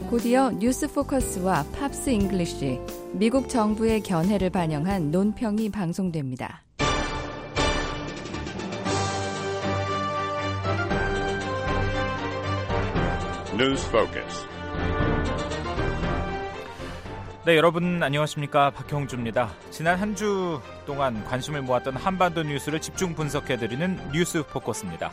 곧이어 뉴스 포커스와 팝스 잉글리쉬, 미국 정부의 견해를 반영한 논평이 방송됩니다. 뉴스 포커스. 네, 여러분 안녕하십니까? 박형주입니다. 지난 한 주 동안 관심을 모았던 한반도 뉴스를 집중 분석해드리는 뉴스 포커스입니다.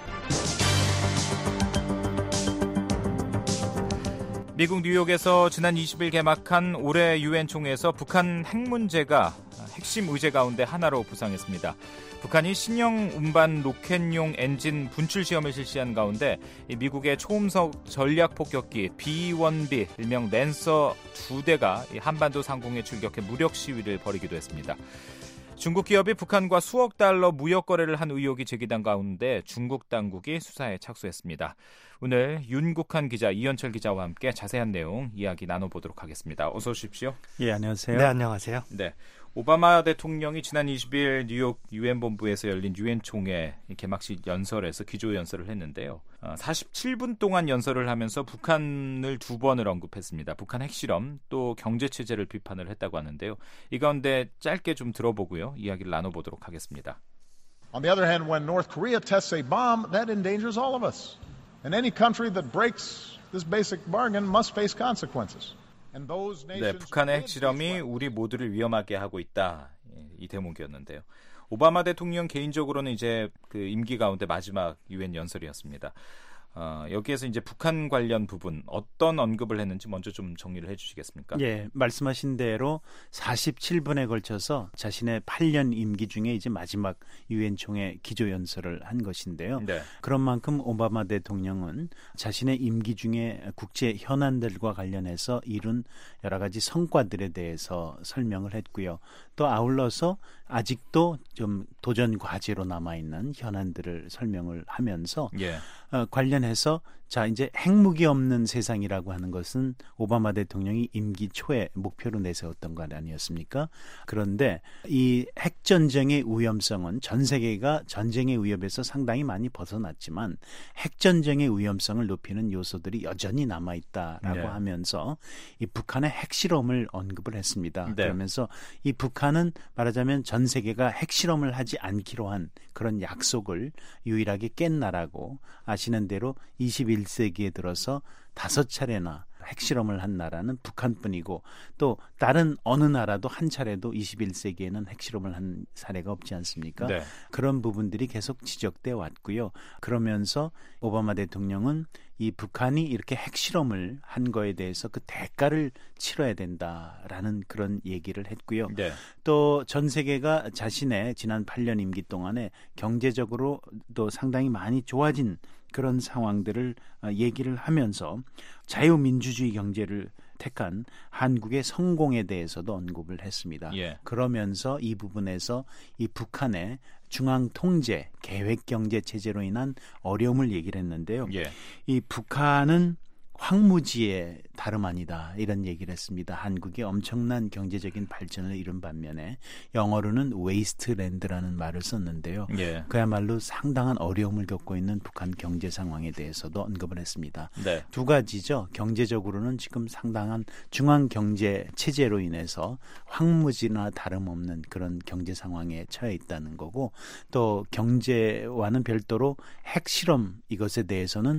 미국 뉴욕에서 지난 20일 개막한 올해 유엔 총회에서 북한 핵 문제가 핵심 의제 가운데 하나로 부상했습니다. 북한이 신형 운반 로켓용 엔진 분출 시험을 실시한 가운데 미국의 초음속 전략 폭격기 B-1B 일명 랜서 2대가 한반도 상공에 출격해 무력 시위를 벌이기도 했습니다. 중국 기업이 북한과 수억 달러 무역 거래를 한 의혹이 제기된 가운데 중국 당국이 수사에 착수했습니다. 오늘 윤국한 기자, 이현철 기자와 함께 자세한 내용 이야기 나눠보도록 하겠습니다. 어서 오십시오. 예, 안녕하세요. 네, 안녕하세요. 네, 오바마 대통령이 지난 20일 뉴욕 유엔 본부에서 열린 유엔 총회 개막식 연설에서 기조 연설을 했는데요. 47분 동안 연설을 하면서 북한을 두 번을 언급했습니다. 북한 핵실험, 또 경제 체제를 비판을 했다고 하는데요. 이 가운데 짧게 좀 들어보고요. 이야기를 나눠보도록 하겠습니다. On the other hand, when North Korea tests a bomb, that endangers all of us. And any country that breaks this basic bargain must face consequences. 네, 북한의 핵실험이 우리 모두를 위험하게 하고 있다. 이 대목이었는데요. 오바마 대통령 개인적으로는 이제 그 임기 가운데 마지막 유엔 연설이었습니다. 여기에서 이제 북한 관련 부분 어떤 언급을 했는지 먼저 좀 정리를 해주시겠습니까? 예, 말씀하신 대로 47분에 걸쳐서 자신의 8년 임기 중에 이제 마지막 유엔 총회 기조 연설을 한 것인데요. 네. 그런 만큼 오바마 대통령은 자신의 임기 중에 국제 현안들과 관련해서 이룬 여러 가지 성과들에 대해서 설명을 했고요. 또 아울러서 아직도 좀 도전 과제로 남아있는 현안들을 설명을 하면서 예. 관련해서 자 이제 핵무기 없는 세상이라고 하는 것은 오바마 대통령이 임기 초에 목표로 내세웠던 것 아니었습니까? 그런데 이 핵전쟁의 위험성은 전 세계가 전쟁의 위협에서 상당히 많이 벗어났지만 핵전쟁의 위험성을 높이는 요소들이 여전히 남아있다라고 네. 하면서 이 북한의 핵실험을 언급을 했습니다. 네. 그러면서 이 북한은 말하자면 전 세계가 핵실험을 하지 않기로 한 그런 약속을 유일하게 깬 나라고 아시는 대로 21세기에 들어서 5차례나 핵실험을 한 나라는 북한뿐이고 또 다른 어느 나라도 한 차례도 21세기에는 핵실험을 한 사례가 없지 않습니까? 네. 그런 부분들이 계속 지적돼 왔고요. 그러면서 오바마 대통령은 이 북한이 이렇게 핵실험을 한 거에 대해서 그 대가를 치러야 된다라는 그런 얘기를 했고요. 네. 또 전 세계가 자신의 지난 8년 임기 동안에 경제적으로도 상당히 많이 좋아진 그런 상황들을 얘기를 하면서 자유민주주의 경제를 택한 한국의 성공에 대해서도 언급을 했습니다. 예. 그러면서 이 부분에서 이 북한의 중앙 통제, 계획 경제 체제로 인한 어려움을 얘기를 했는데요. 예. 이 북한은 황무지의 다름 아니다 이런 얘기를 했습니다. 한국이 엄청난 경제적인 발전을 이룬 반면에 영어로는 웨이스트랜드라는 말을 썼는데요. 예. 그야말로 상당한 어려움을 겪고 있는 북한 경제 상황에 대해서도 언급을 했습니다. 네. 두 가지죠. 경제적으로는 지금 상당한 중앙 경제 체제로 인해서 황무지나 다름없는 그런 경제 상황에 처해 있다는 거고 또 경제와는 별도로 핵실험 이것에 대해서는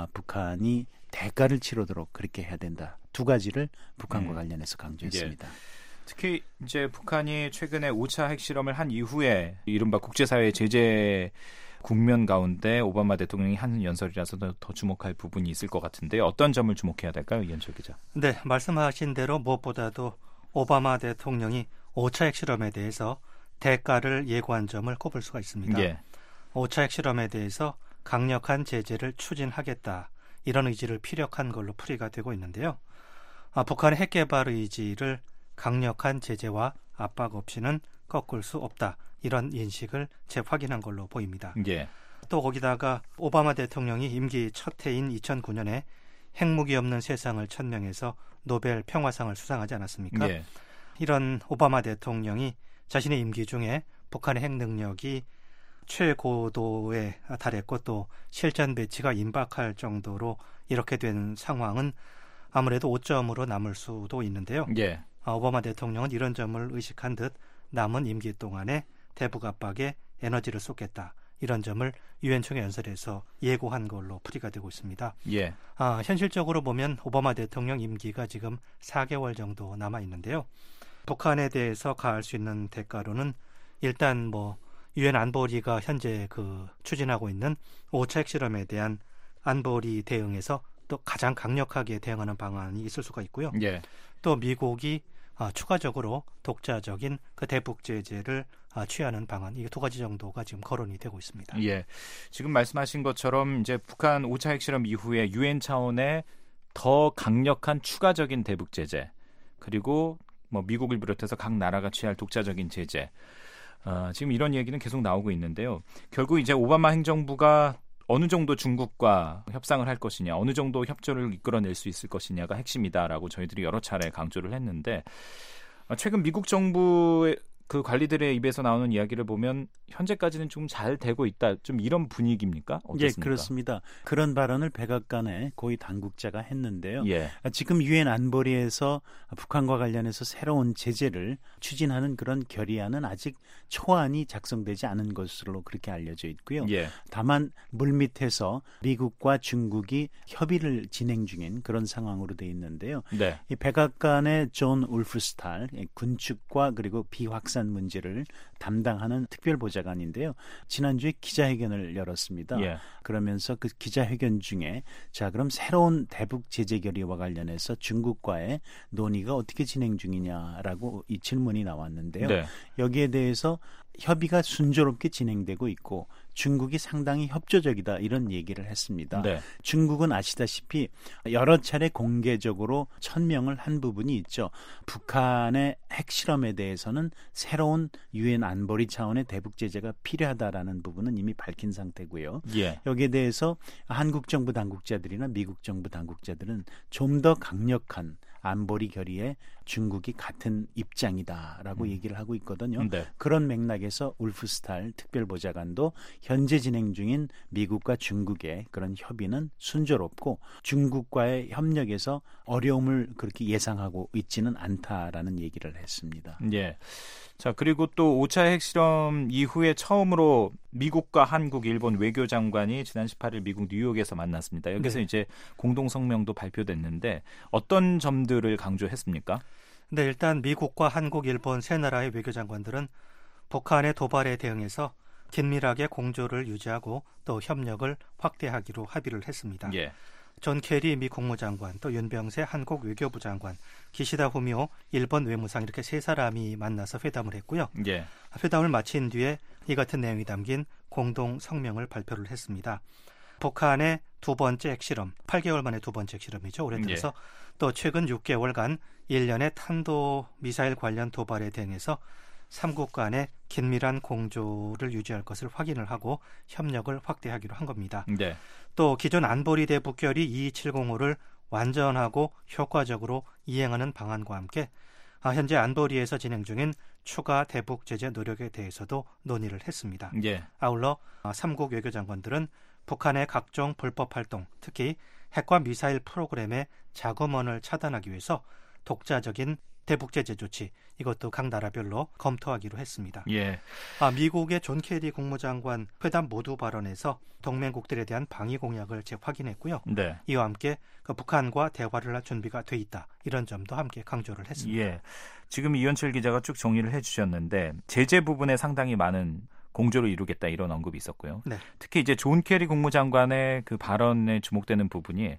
북한이 대가를 치르도록 그렇게 해야 된다. 두 가지를 북한과 관련해서 강조했습니다. 예. 특히 이제 북한이 최근에 5차 핵실험을 한 이후에 이른바 국제사회의 제재 국면 가운데 오바마 대통령이 한 연설이라서 더 주목할 부분이 있을 것 같은데 어떤 점을 주목해야 될까요, 이현철 기자? 네, 말씀하신 대로 무엇보다도 오바마 대통령이 5차 핵실험에 대해서 대가를 예고한 점을 꼽을 수가 있습니다. 예. 5차 핵실험에 대해서 강력한 제재를 추진하겠다. 이런 의지를 피력한 걸로 풀이가 되고 있는데요. 북한의 핵개발 의지를 강력한 제재와 압박 없이는 꺾을 수 없다. 이런 인식을 재확인한 걸로 보입니다. 예. 또 거기다가 오바마 대통령이 임기 첫 해인 2009년에 핵무기 없는 세상을 천명해서 노벨 평화상을 수상하지 않았습니까? 예. 이런 오바마 대통령이 자신의 임기 중에 북한의 핵 능력이 최고도에 달했고 또 실전 배치가 임박할 정도로 이렇게 된 상황은 아무래도 오점으로 남을 수도 있는데요. 예. 오바마 대통령은 이런 점을 의식한 듯 남은 임기 동안에 대북 압박에 에너지를 쏟겠다. 이런 점을 유엔 총회 연설에서 예고한 걸로 풀이가 되고 있습니다. 예. 현실적으로 보면 오바마 대통령 임기가 지금 4개월 정도 남아 있는데요. 북한에 대해서 가할 수 있는 대가로는 일단 유엔 안보리가 현재 추진하고 있는 5차 핵실험에 대한 안보리 대응에서 또 가장 강력하게 대응하는 방안이 있을 수가 있고요. 예. 또 미국이 추가적으로 독자적인 대북 제재를 취하는 방안, 이게 두 가지 정도가 지금 거론이 되고 있습니다. 예. 지금 말씀하신 것처럼 이제 북한 5차 핵실험 이후에 유엔 차원의 더 강력한 추가적인 대북 제재, 그리고 미국을 비롯해서 각 나라가 취할 독자적인 제재, 지금 이런 얘기는 계속 나오고 있는데요. 결국 이제 오바마 행정부가 어느 정도 중국과 협상을 할 것이냐, 어느 정도 협조를 이끌어낼 수 있을 것이냐가 핵심이다라고 저희들이 여러 차례 강조를 했는데, 최근 미국 정부의 관리들의 입에서 나오는 이야기를 보면 현재까지는 좀 잘 되고 있다, 좀 이런 분위기입니까? 어떻습니까? 예, 그렇습니다. 그런 발언을 백악관의 고위 당국자가 했는데요. 예. 지금 유엔 안보리에서 북한과 관련해서 새로운 제재를 추진하는 그런 결의안은 아직 초안이 작성되지 않은 것으로 그렇게 알려져 있고요. 예. 다만 물밑에서 미국과 중국이 협의를 진행 중인 그런 상황으로 돼 있는데요. 네. 이 백악관의 존 울프스탈 군축과 그리고 비확산 문제를 담당하는 특별보좌관인데요. 지난주에 기자회견을 열었습니다. 예. 그러면서 그 기자회견 중에 그럼 새로운 대북 제재 결의와 관련해서 중국과의 논의가 어떻게 진행 중이냐라고 이 질문이 나왔는데요. 네. 여기에 대해서 협의가 순조롭게 진행되고 있고 중국이 상당히 협조적이다, 이런 얘기를 했습니다. 네. 중국은 아시다시피 여러 차례 공개적으로 천명을 한 부분이 있죠. 북한의 핵실험에 대해서는 새로운 유엔 안보리 차원의 대북 제재가 필요하다라는 부분은 이미 밝힌 상태고요. 예. 여기에 대해서 한국 정부 당국자들이나 미국 정부 당국자들은 좀 더 강력한 안보리 결의에 중국이 같은 입장이다라고 얘기를 하고 있거든요. 네. 그런 맥락에서 울프스탈 특별보좌관도 현재 진행 중인 미국과 중국의 그런 협의는 순조롭고 중국과의 협력에서 어려움을 그렇게 예상하고 있지는 않다라는 얘기를 했습니다. 예. 자, 그리고 또 5차 핵실험 이후에 처음으로 미국과 한국, 일본 외교장관이 지난 18일 미국 뉴욕에서 만났습니다. 여기서 네. 이제 공동성명도 발표됐는데 어떤 점들을 강조했습니까? 네, 일단 미국과 한국, 일본 세 나라의 외교장관들은 북한의 도발에 대응해서 긴밀하게 공조를 유지하고 또 협력을 확대하기로 합의를 했습니다. 예. 존 케리 미 국무장관, 또 윤병세 한국 외교부 장관, 기시다 후미오 일본 외무상, 이렇게 세 사람이 만나서 회담을 했고요. 예. 회담을 마친 뒤에 이 같은 내용이 담긴 공동 성명을 발표를 했습니다. 북한의 두 번째 핵실험, 8개월 만에 두 번째 핵실험이죠. 올해 들어서 또 최근 6개월간 1년의 탄도미사일 관련 도발에 대응해서 3국 간의 긴밀한 공조를 유지할 것을 확인을 하고 협력을 확대하기로 한 겁니다. 네. 또 기존 안보리 대북결의 2275를 완전하고 효과적으로 이행하는 방안과 함께 현재 안보리에서 진행 중인 추가 대북 제재 노력에 대해서도 논의를 했습니다. 예. 아울러 3국 외교장관들은 북한의 각종 불법 활동, 특히 핵과 미사일 프로그램의 자금원을 차단하기 위해서 독자적인 대북 제재 조치, 이것도 각 나라별로 검토하기로 했습니다. 예. 미국의 존 케리 국무장관 회담 모두 발언에서 동맹국들에 대한 방위 공약을 재확인했고요. 네. 이와 함께 북한과 대화를 할 준비가 돼 있다, 이런 점도 함께 강조를 했습니다. 예. 지금 이현철 기자가 쭉 정리를 해주셨는데 제재 부분에 상당히 많은 공조를 이루겠다, 이런 언급이 있었고요. 네. 특히 이제 존 케리 국무장관의 그 발언에 주목되는 부분이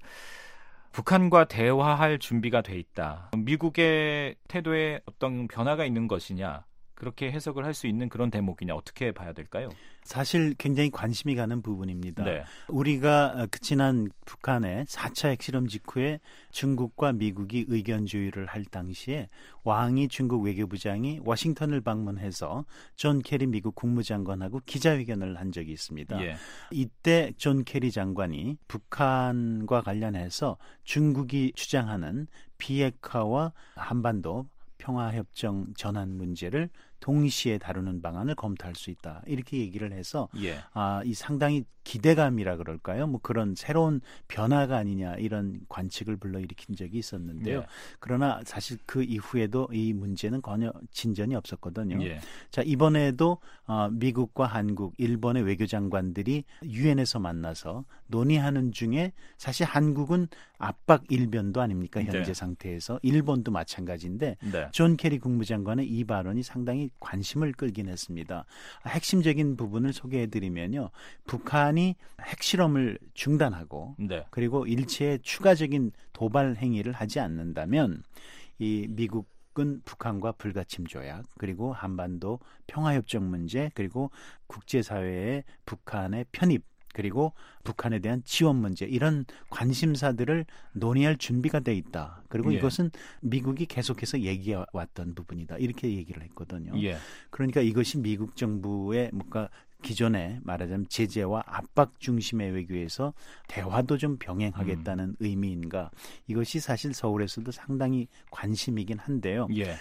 북한과 대화할 준비가 돼 있다. 미국의 태도에 어떤 변화가 있는 것이냐, 그렇게 해석을 할 수 있는 그런 대목이냐, 어떻게 봐야 될까요? 사실 굉장히 관심이 가는 부분입니다. 네. 우리가 지난 북한의 4차 핵실험 직후에 중국과 미국이 의견 조율을 할 당시에 왕이 중국 외교부장이 워싱턴을 방문해서 존 케리 미국 국무장관하고 기자회견을 한 적이 있습니다. 예. 이때 존 케리 장관이 북한과 관련해서 중국이 주장하는 비핵화와 한반도 평화협정 전환 문제를 동시에 다루는 방안을 검토할 수 있다. 이렇게 얘기를 해서 예. 이 상당히 기대감이라 그럴까요? 뭐 그런 새로운 변화가 아니냐 이런 관측을 불러일으킨 적이 있었는데요. 예. 그러나 사실 그 이후에도 이 문제는 전혀 진전이 없었거든요. 예. 자, 이번에도 미국과 한국, 일본의 외교장관들이 유엔에서 만나서 논의하는 중에 사실 한국은 압박 일변도 아닙니까? 현재 네. 상태에서. 일본도 마찬가지인데 네. 존 케리 국무장관의 이 발언이 상당히 관심을 끌긴 했습니다. 핵심적인 부분을 소개해드리면요. 북한이 핵실험을 중단하고 네. 그리고 일체의 추가적인 도발 행위를 하지 않는다면 이 미국은 북한과 불가침 조약 그리고 한반도 평화협정 문제 그리고 국제사회의 북한의 편입 그리고 북한에 대한 지원 문제 이런 관심사들을 논의할 준비가 돼 있다. 그리고 예. 이것은 미국이 계속해서 얘기해왔던 부분이다. 이렇게 얘기를 했거든요. 예. 그러니까 이것이 미국 정부의 뭔가 기존에 말하자면 제재와 압박 중심의 외교에서 대화도 좀 병행하겠다는 의미인가. 이것이 사실 서울에서도 상당히 관심이긴 한데요. 예.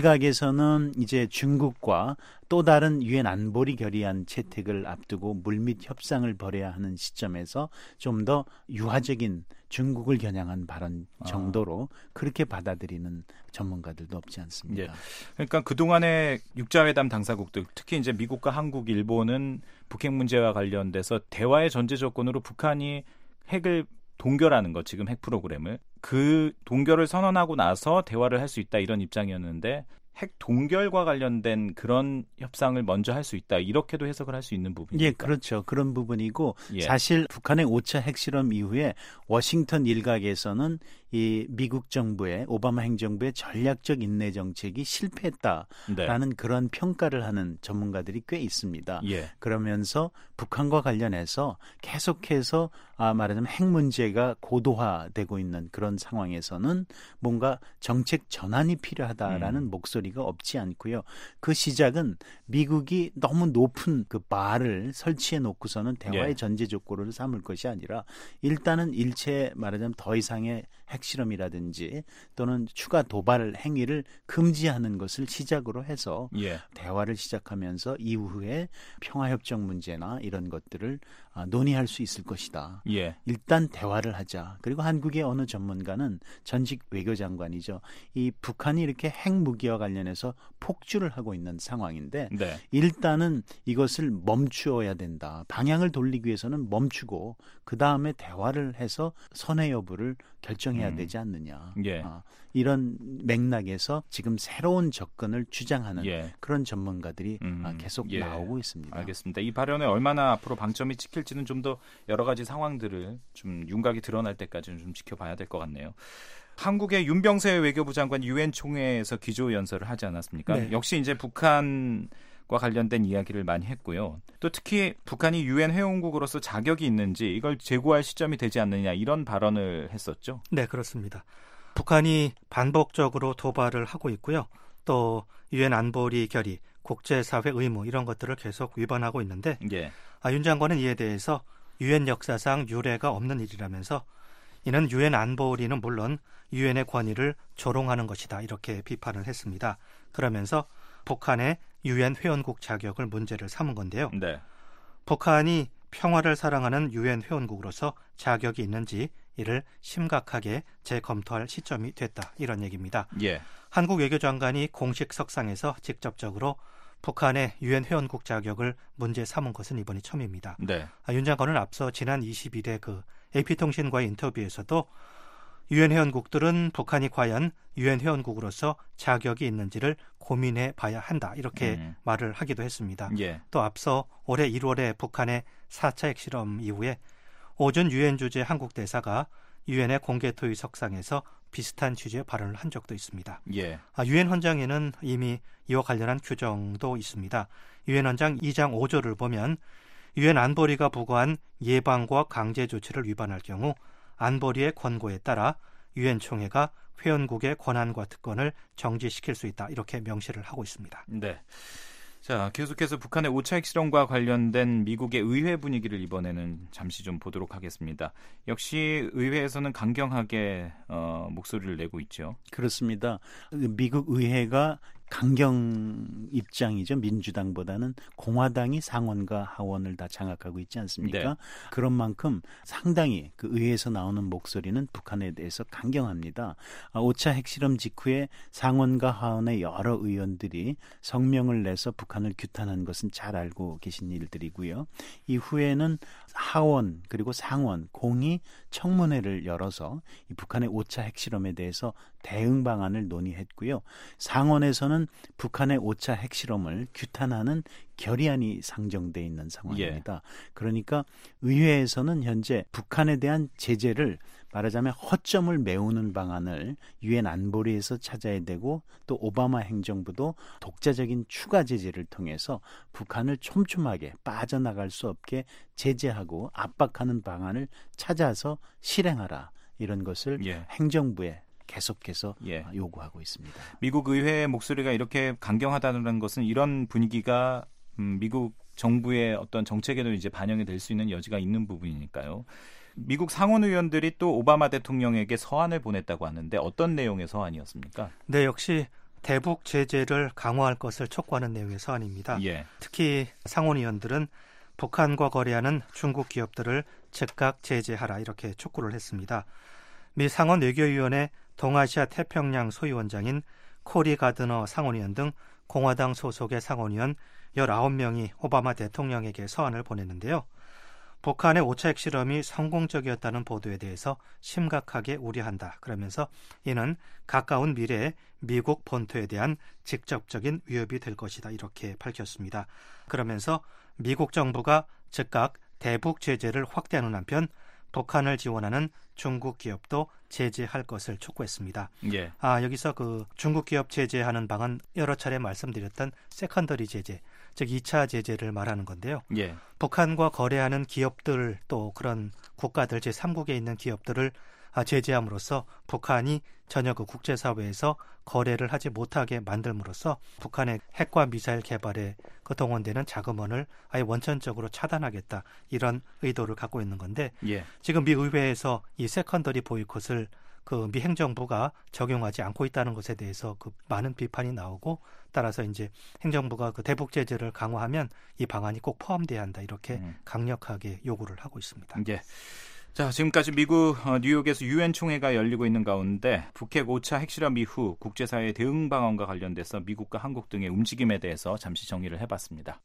일각에서는 이제 중국과 또 다른 유엔 안보리 결의안 채택을 앞두고 물밑 협상을 벌여야 하는 시점에서 좀 더 유화적인 중국을 겨냥한 발언 정도로 그렇게 받아들이는 전문가들도 없지 않습니다. 예. 그러니까 그동안의 육자회담 당사국들, 특히 이제 미국과 한국, 일본은 북핵 문제와 관련돼서 대화의 전제 조건으로 북한이 핵을 동결하는 것, 지금 핵 프로그램을 그 동결을 선언하고 나서 대화를 할 수 있다 이런 입장이었는데 핵 동결과 관련된 그런 협상을 먼저 할 수 있다 이렇게도 해석을 할 수 있는 부분입니까? 예, 그렇죠. 그런 부분이고 예. 사실 북한의 5차 핵실험 이후에 워싱턴 일각에서는 이 미국 정부의 오바마 행정부의 전략적 인내 정책이 실패했다라는 네. 그런 평가를 하는 전문가들이 꽤 있습니다. 예. 그러면서 북한과 관련해서 계속해서 말하자면 핵 문제가 고도화되고 있는 그런 상황에서는 뭔가 정책 전환이 필요하다라는 목소리가 없지 않고요. 그 시작은 미국이 너무 높은 그 바를 설치해 놓고서는 대화의 예. 전제 조건을 삼을 것이 아니라 일단은 일체 말하자면 더 이상의 핵실험이라든지 또는 추가 도발 행위를 금지하는 것을 시작으로 해서 예. 대화를 시작하면서 이후에 평화협정 문제나 이런 것들을 논의할 수 있을 것이다. 예. 일단 대화를 하자. 그리고 한국의 어느 전문가는 전직 외교장관이죠. 이 북한이 이렇게 핵무기와 관련해서 폭주를 하고 있는 상황인데 네. 일단은 이것을 멈추어야 된다. 방향을 돌리기 위해서는 멈추고 그 다음에 대화를 해서 선회 여부를 결정해야 되지 않느냐. 예. 이런 맥락에서 지금 새로운 접근을 주장하는 예. 그런 전문가들이 계속 예. 나오고 있습니다. 알겠습니다. 이 발언에 얼마나 앞으로 방점이 찍힐지는 좀 더 여러 가지 상황들을 좀 윤곽이 드러날 때까지는 좀 지켜봐야 될 것 같네요. 한국의 윤병세 외교부 장관 유엔 총회에서 기조연설을 하지 않았습니까? 네. 역시 이제 북한과 관련된 이야기를 많이 했고요. 또 특히 북한이 유엔 회원국으로서 자격이 있는지 이걸 제고할 시점이 되지 않느냐 이런 발언을 했었죠. 네, 그렇습니다. 북한이 반복적으로 도발을 하고 있고요. 또 유엔 안보리 결의, 국제사회 의무 이런 것들을 계속 위반하고 있는데 예. 윤 장관은 이에 대해서 유엔 역사상 유례가 없는 일이라면서 이는 유엔 안보리는 물론 유엔의 권위를 조롱하는 것이다 이렇게 비판을 했습니다. 그러면서 북한의 유엔 회원국 자격을 문제를 삼은 건데요. 네. 북한이 평화를 사랑하는 유엔 회원국으로서 자격이 있는지 이를 심각하게 재검토할 시점이 됐다 이런 얘기입니다. 예. 한국 외교장관이 공식 석상에서 직접적으로 북한의 유엔 회원국 자격을 문제 삼은 것은 이번이 처음입니다. 네. 윤 장관은 앞서 지난 20일에 그 AP통신과의 인터뷰에서도 유엔 회원국들은 북한이 과연 유엔 회원국으로서 자격이 있는지를 고민해 봐야 한다 이렇게 말을 하기도 했습니다. 예. 또 앞서 올해 1월에 북한의 4차 핵실험 이후에 오준 유엔 주재 한국 대사가 유엔의 공개 토의 석상에서 비슷한 취지의 발언을 한 적도 있습니다. 예. 유엔 헌장에는 이미 이와 관련한 규정도 있습니다. 유엔 헌장 2장 5조를 보면 유엔 안보리가 부과한 예방과 강제 조치를 위반할 경우 안보리의 권고에 따라 유엔 총회가 회원국의 권한과 특권을 정지시킬 수 있다 이렇게 명시를 하고 있습니다. 네. 자, 계속해서 북한의 5차 핵실험과 관련된 미국의 의회 분위기를 이번에는 잠시 좀 보도록 하겠습니다. 역시 의회에서는 강경하게 목소리를 내고 있죠. 그렇습니다. 미국 의회가 강경 입장이죠. 민주당보다는 공화당이 상원과 하원을 다 장악하고 있지 않습니까? 네. 그런 만큼 상당히 그 의회에서 나오는 목소리는 북한에 대해서 강경합니다. 5차 핵실험 직후에 상원과 하원의 여러 의원들이 성명을 내서 북한을 규탄한 것은 잘 알고 계신 일들이고요. 이후에는 하원 그리고 상원 공히 청문회를 열어서 이 북한의 5차 핵실험에 대해서 대응 방안을 논의했고요. 상원에서는 북한의 5차 핵실험을 규탄하는 결의안이 상정돼 있는 상황입니다. 그러니까 의회에서는 현재 북한에 대한 제재를 말하자면 허점을 메우는 방안을 유엔 안보리에서 찾아야 되고 또 오바마 행정부도 독자적인 추가 제재를 통해서 북한을 촘촘하게 빠져나갈 수 없게 제재하고 압박하는 방안을 찾아서 실행하라. 이런 것을 행정부에 계속해서 요구하고 있습니다. 미국 의회의 목소리가 이렇게 강경하다는 것은 이런 분위기가 미국 정부의 어떤 정책에도 이제 반영이 될 수 있는 여지가 있는 부분이니까요. 미국 상원 의원들이 또 오바마 대통령에게 서한을 보냈다고 하는데 어떤 내용의 서한이었습니까? 네, 역시 대북 제재를 강화할 것을 촉구하는 내용의 서한입니다. 특히 상원 의원들은 북한과 거래하는 중국 기업들을 즉각 제재하라 이렇게 촉구를 했습니다. 미 상원 외교위원회 동아시아 태평양 소위원장인 코리 가드너 상원의원 등 공화당 소속의 상원의원 19명이 오바마 대통령에게 서한을 보냈는데요. 북한의 5차 핵실험이 성공적이었다는 보도에 대해서 심각하게 우려한다. 그러면서 이는 가까운 미래에 미국 본토에 대한 직접적인 위협이 될 것이다. 이렇게 밝혔습니다. 그러면서 미국 정부가 즉각 대북 제재를 확대하는 한편 북한을 지원하는 중국 기업도 제재할 것을 촉구했습니다. 여기서 그 중국 기업 제재하는 방안 여러 차례 말씀드렸던 세컨더리 제재, 즉 2차 제재를 말하는 건데요. 북한과 거래하는 기업들 또 그런 국가들 제3국에 있는 기업들을 제재함으로써 북한이 전혀 그 국제사회에서 거래를 하지 못하게 만들므로써 북한의 핵과 미사일 개발에 그 동원되는 자금원을 아예 원천적으로 차단하겠다 이런 의도를 갖고 있는 건데 지금 미 의회에서 이 세컨더리 보이콧을 그 미 행정부가 적용하지 않고 있다는 것에 대해서 그 많은 비판이 나오고 따라서 이제 행정부가 그 대북 제재를 강화하면 이 방안이 꼭 포함돼야 한다 이렇게 강력하게 요구를 하고 있습니다. 자, 지금까지 미국 뉴욕에서 유엔 총회가 열리고 있는 가운데 북핵 5차 핵실험 이후 국제사회의 대응 방안과 관련돼서 미국과 한국 등의 움직임에 대해서 잠시 정리를 해봤습니다.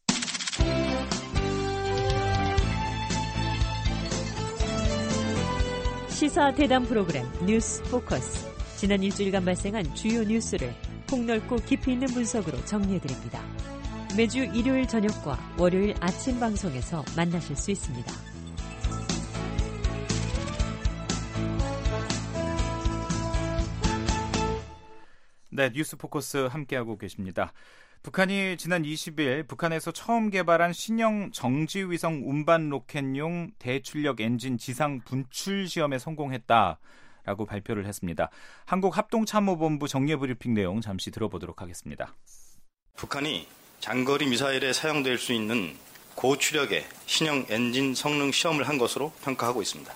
시사 대담 프로그램 뉴스 포커스. 지난 일주일간 발생한 주요 뉴스를 폭넓고 깊이 있는 분석으로 정리해드립니다. 매주 일요일 저녁과 월요일 아침 방송에서 만나실 수 있습니다. 네, 뉴스 포커스 함께하고 계십니다. 북한이 지난 20일 북한에서 처음 개발한 신형 정지위성 운반 로켓용 대출력 엔진 지상 분출 시험에 성공했다라고 발표를 했습니다. 한국합동참모본부 정례브리핑 내용 잠시 들어보도록 하겠습니다. 북한이 장거리 미사일에 사용될 수 있는 고추력의 신형 엔진 성능 시험을 한 것으로 평가하고 있습니다.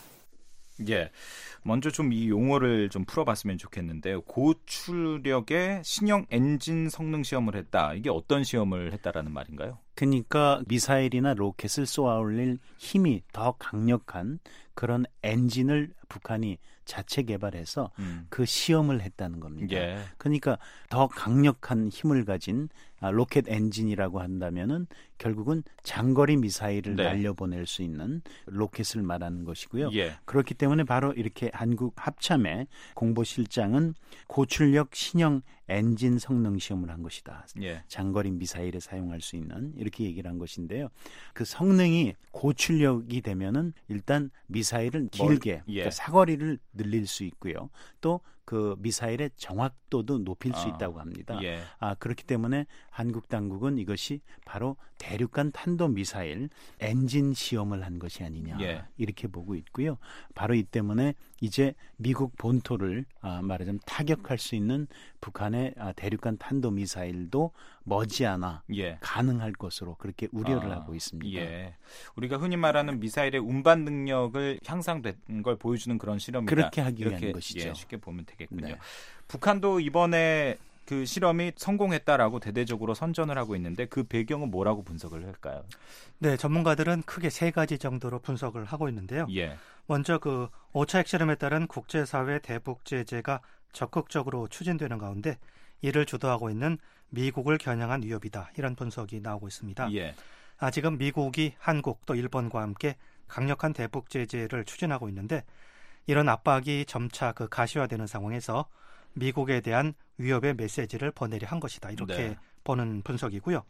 먼저 좀 이 용어를 좀 풀어봤으면 좋겠는데요. 고출력의 신형 엔진 성능 시험을 했다. 이게 어떤 시험을 했다라는 말인가요? 그러니까 미사일이나 로켓을 쏘아올릴 힘이 더 강력한 그런 엔진을 북한이 자체 개발해서 그 시험을 했다는 겁니다. 그러니까 더 강력한 힘을 가진 로켓 엔진이라고 한다면은 결국은 장거리 미사일을 날려보낼 수 있는 로켓을 말하는 것이고요. 그렇기 때문에 바로 이렇게 한국 합참의 공보실장은 고출력 신형 엔진 성능 시험을 한 것이다. 장거리 미사일에 사용할 수 있는 이렇게 얘기를 한 것인데요. 그 성능이 고출력이 되면은 일단 미사일은 길게 그러니까 사거리를 늘릴 수 있고요. 또 그 미사일의 정확도도 높일 수 있다고 합니다. 그렇기 때문에 한국 당국은 이것이 바로 대륙간 탄도미사일 엔진 시험을 한 것이 아니냐 이렇게 보고 있고요. 바로 이 때문에 이제 미국 본토를 말하자면 타격할 수 있는 북한의 대륙간 탄도미사일도 머지않아 가능할 것으로 그렇게 우려를 하고 있습니다. 우리가 흔히 말하는 미사일의 운반 능력을 향상된 걸 보여주는 그런 실험이다. 그렇게 하기 위한 것이죠. 쉽게 보면 되겠군요. 북한도 이번에 그 실험이 성공했다라고 대대적으로 선전을 하고 있는데 그 배경은 뭐라고 분석을 할까요? 네, 전문가들은 크게 세 가지 정도로 분석을 하고 있는데요. 예. 먼저 그 5차 핵실험에 따른 국제사회 대북 제재가 적극적으로 추진되는 가운데 이를 주도하고 있는 미국을 겨냥한 위협이다. 이런 분석이 나오고 있습니다. 예. 지금 미국이 한국 또 일본과 함께 강력한 대북 제재를 추진하고 있는데 이런 압박이 점차 그 가시화되는 상황에서 미국에 대한 위협의 메시지를 보내려 한 것이다. 이렇게 보는 분석이고요.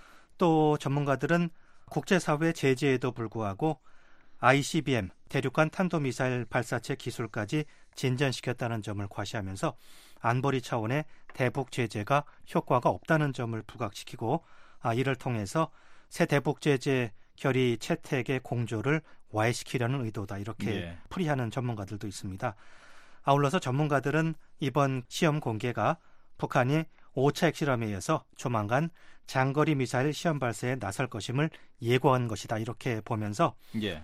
또 전문가들은 국제사회 제재에도 불구하고 ICBM, 대륙간 탄도미사일 발사체 기술까지 진전시켰다는 점을 과시하면서 안보리 차원의 대북 제재가 효과가 없다는 점을 부각시키고 이를 통해서 새 대북 제재 결의 채택의 공조를 와해시키려는 의도다. 이렇게 풀이하는 전문가들도 있습니다. 아울러서 전문가들은 이번 시험 공개가 북한이 5차 핵실험에 이어서 조만간 장거리 미사일 시험 발사에 나설 것임을 예고한 것이다. 이렇게 보면서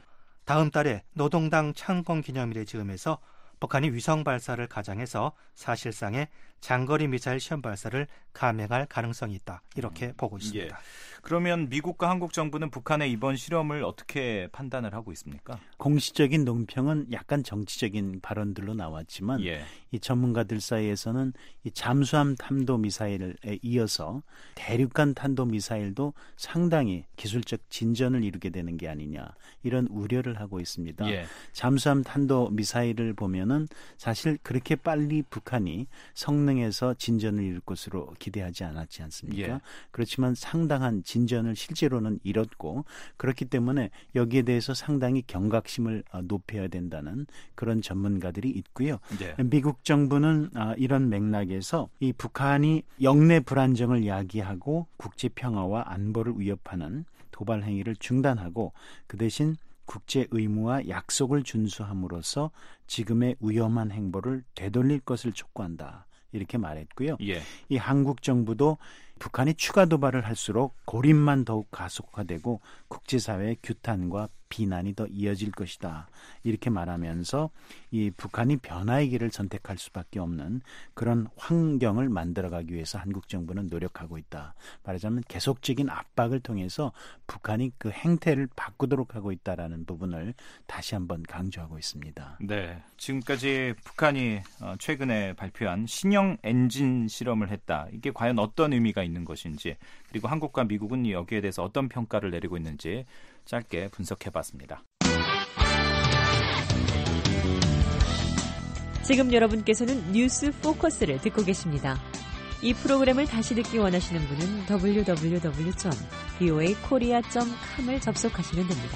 다음 달에 노동당 창건 기념일에 즈음해서 북한이 위성 발사를 가장해서 사실상의 장거리 미사일 시험 발사를 감행할 가능성이 있다. 이렇게 보고 있습니다. 그러면 미국과 한국 정부는 북한의 이번 실험을 어떻게 판단을 하고 있습니까? 공식적인 논평은 약간 정치적인 발언들로 나왔지만 이 전문가들 사이에서는 이 잠수함 탄도 미사일에 이어서 대륙간 탄도 미사일도 상당히 기술적 진전을 이루게 되는 게 아니냐 이런 우려를 하고 있습니다. 잠수함 탄도 미사일을 보면은 사실 그렇게 빨리 북한이 성능에서 진전을 이룰 것으로 기대하지 않았지 않습니까? 그렇지만 상당한 진전을 실제로는 이뤘고 그렇기 때문에 여기에 대해서 상당히 경각심을 높여야 된다는 그런 전문가들이 있고요. 미국 정부는 이런 맥락에서 이 북한이 영내 불안정을 야기하고 국제 평화와 안보를 위협하는 도발 행위를 중단하고 그 대신 국제 의무와 약속을 준수함으로써 지금의 위험한 행보를 되돌릴 것을 촉구한다. 이렇게 말했고요. 이 한국 정부도 북한이 추가 도발을 할수록 고립만 더욱 가속화되고 국제사회의 규탄과 비난이 더 이어질 것이다. 이렇게 말하면서 이 북한이 변화의 길을 선택할 수밖에 없는 그런 환경을 만들어가기 위해서 한국 정부는 노력하고 있다. 말하자면 계속적인 압박을 통해서 북한이 그 행태를 바꾸도록 하고 있다라는 부분을 다시 한번 강조하고 있습니다. 네, 지금까지 북한이 최근에 발표한 신형 엔진 실험을 했다. 이게 과연 어떤 의미가 있는 것인지 그리고 한국과 미국은 여기에 대해서 어떤 평가를 내리고 있는지 짧게 분석해봤습니다. 지금 여러분께서는 뉴스 포커스를 듣고 계십니다. 이 프로그램을 다시 듣기 원하시는 분은 www.voakorea.com을 접속하시면 됩니다.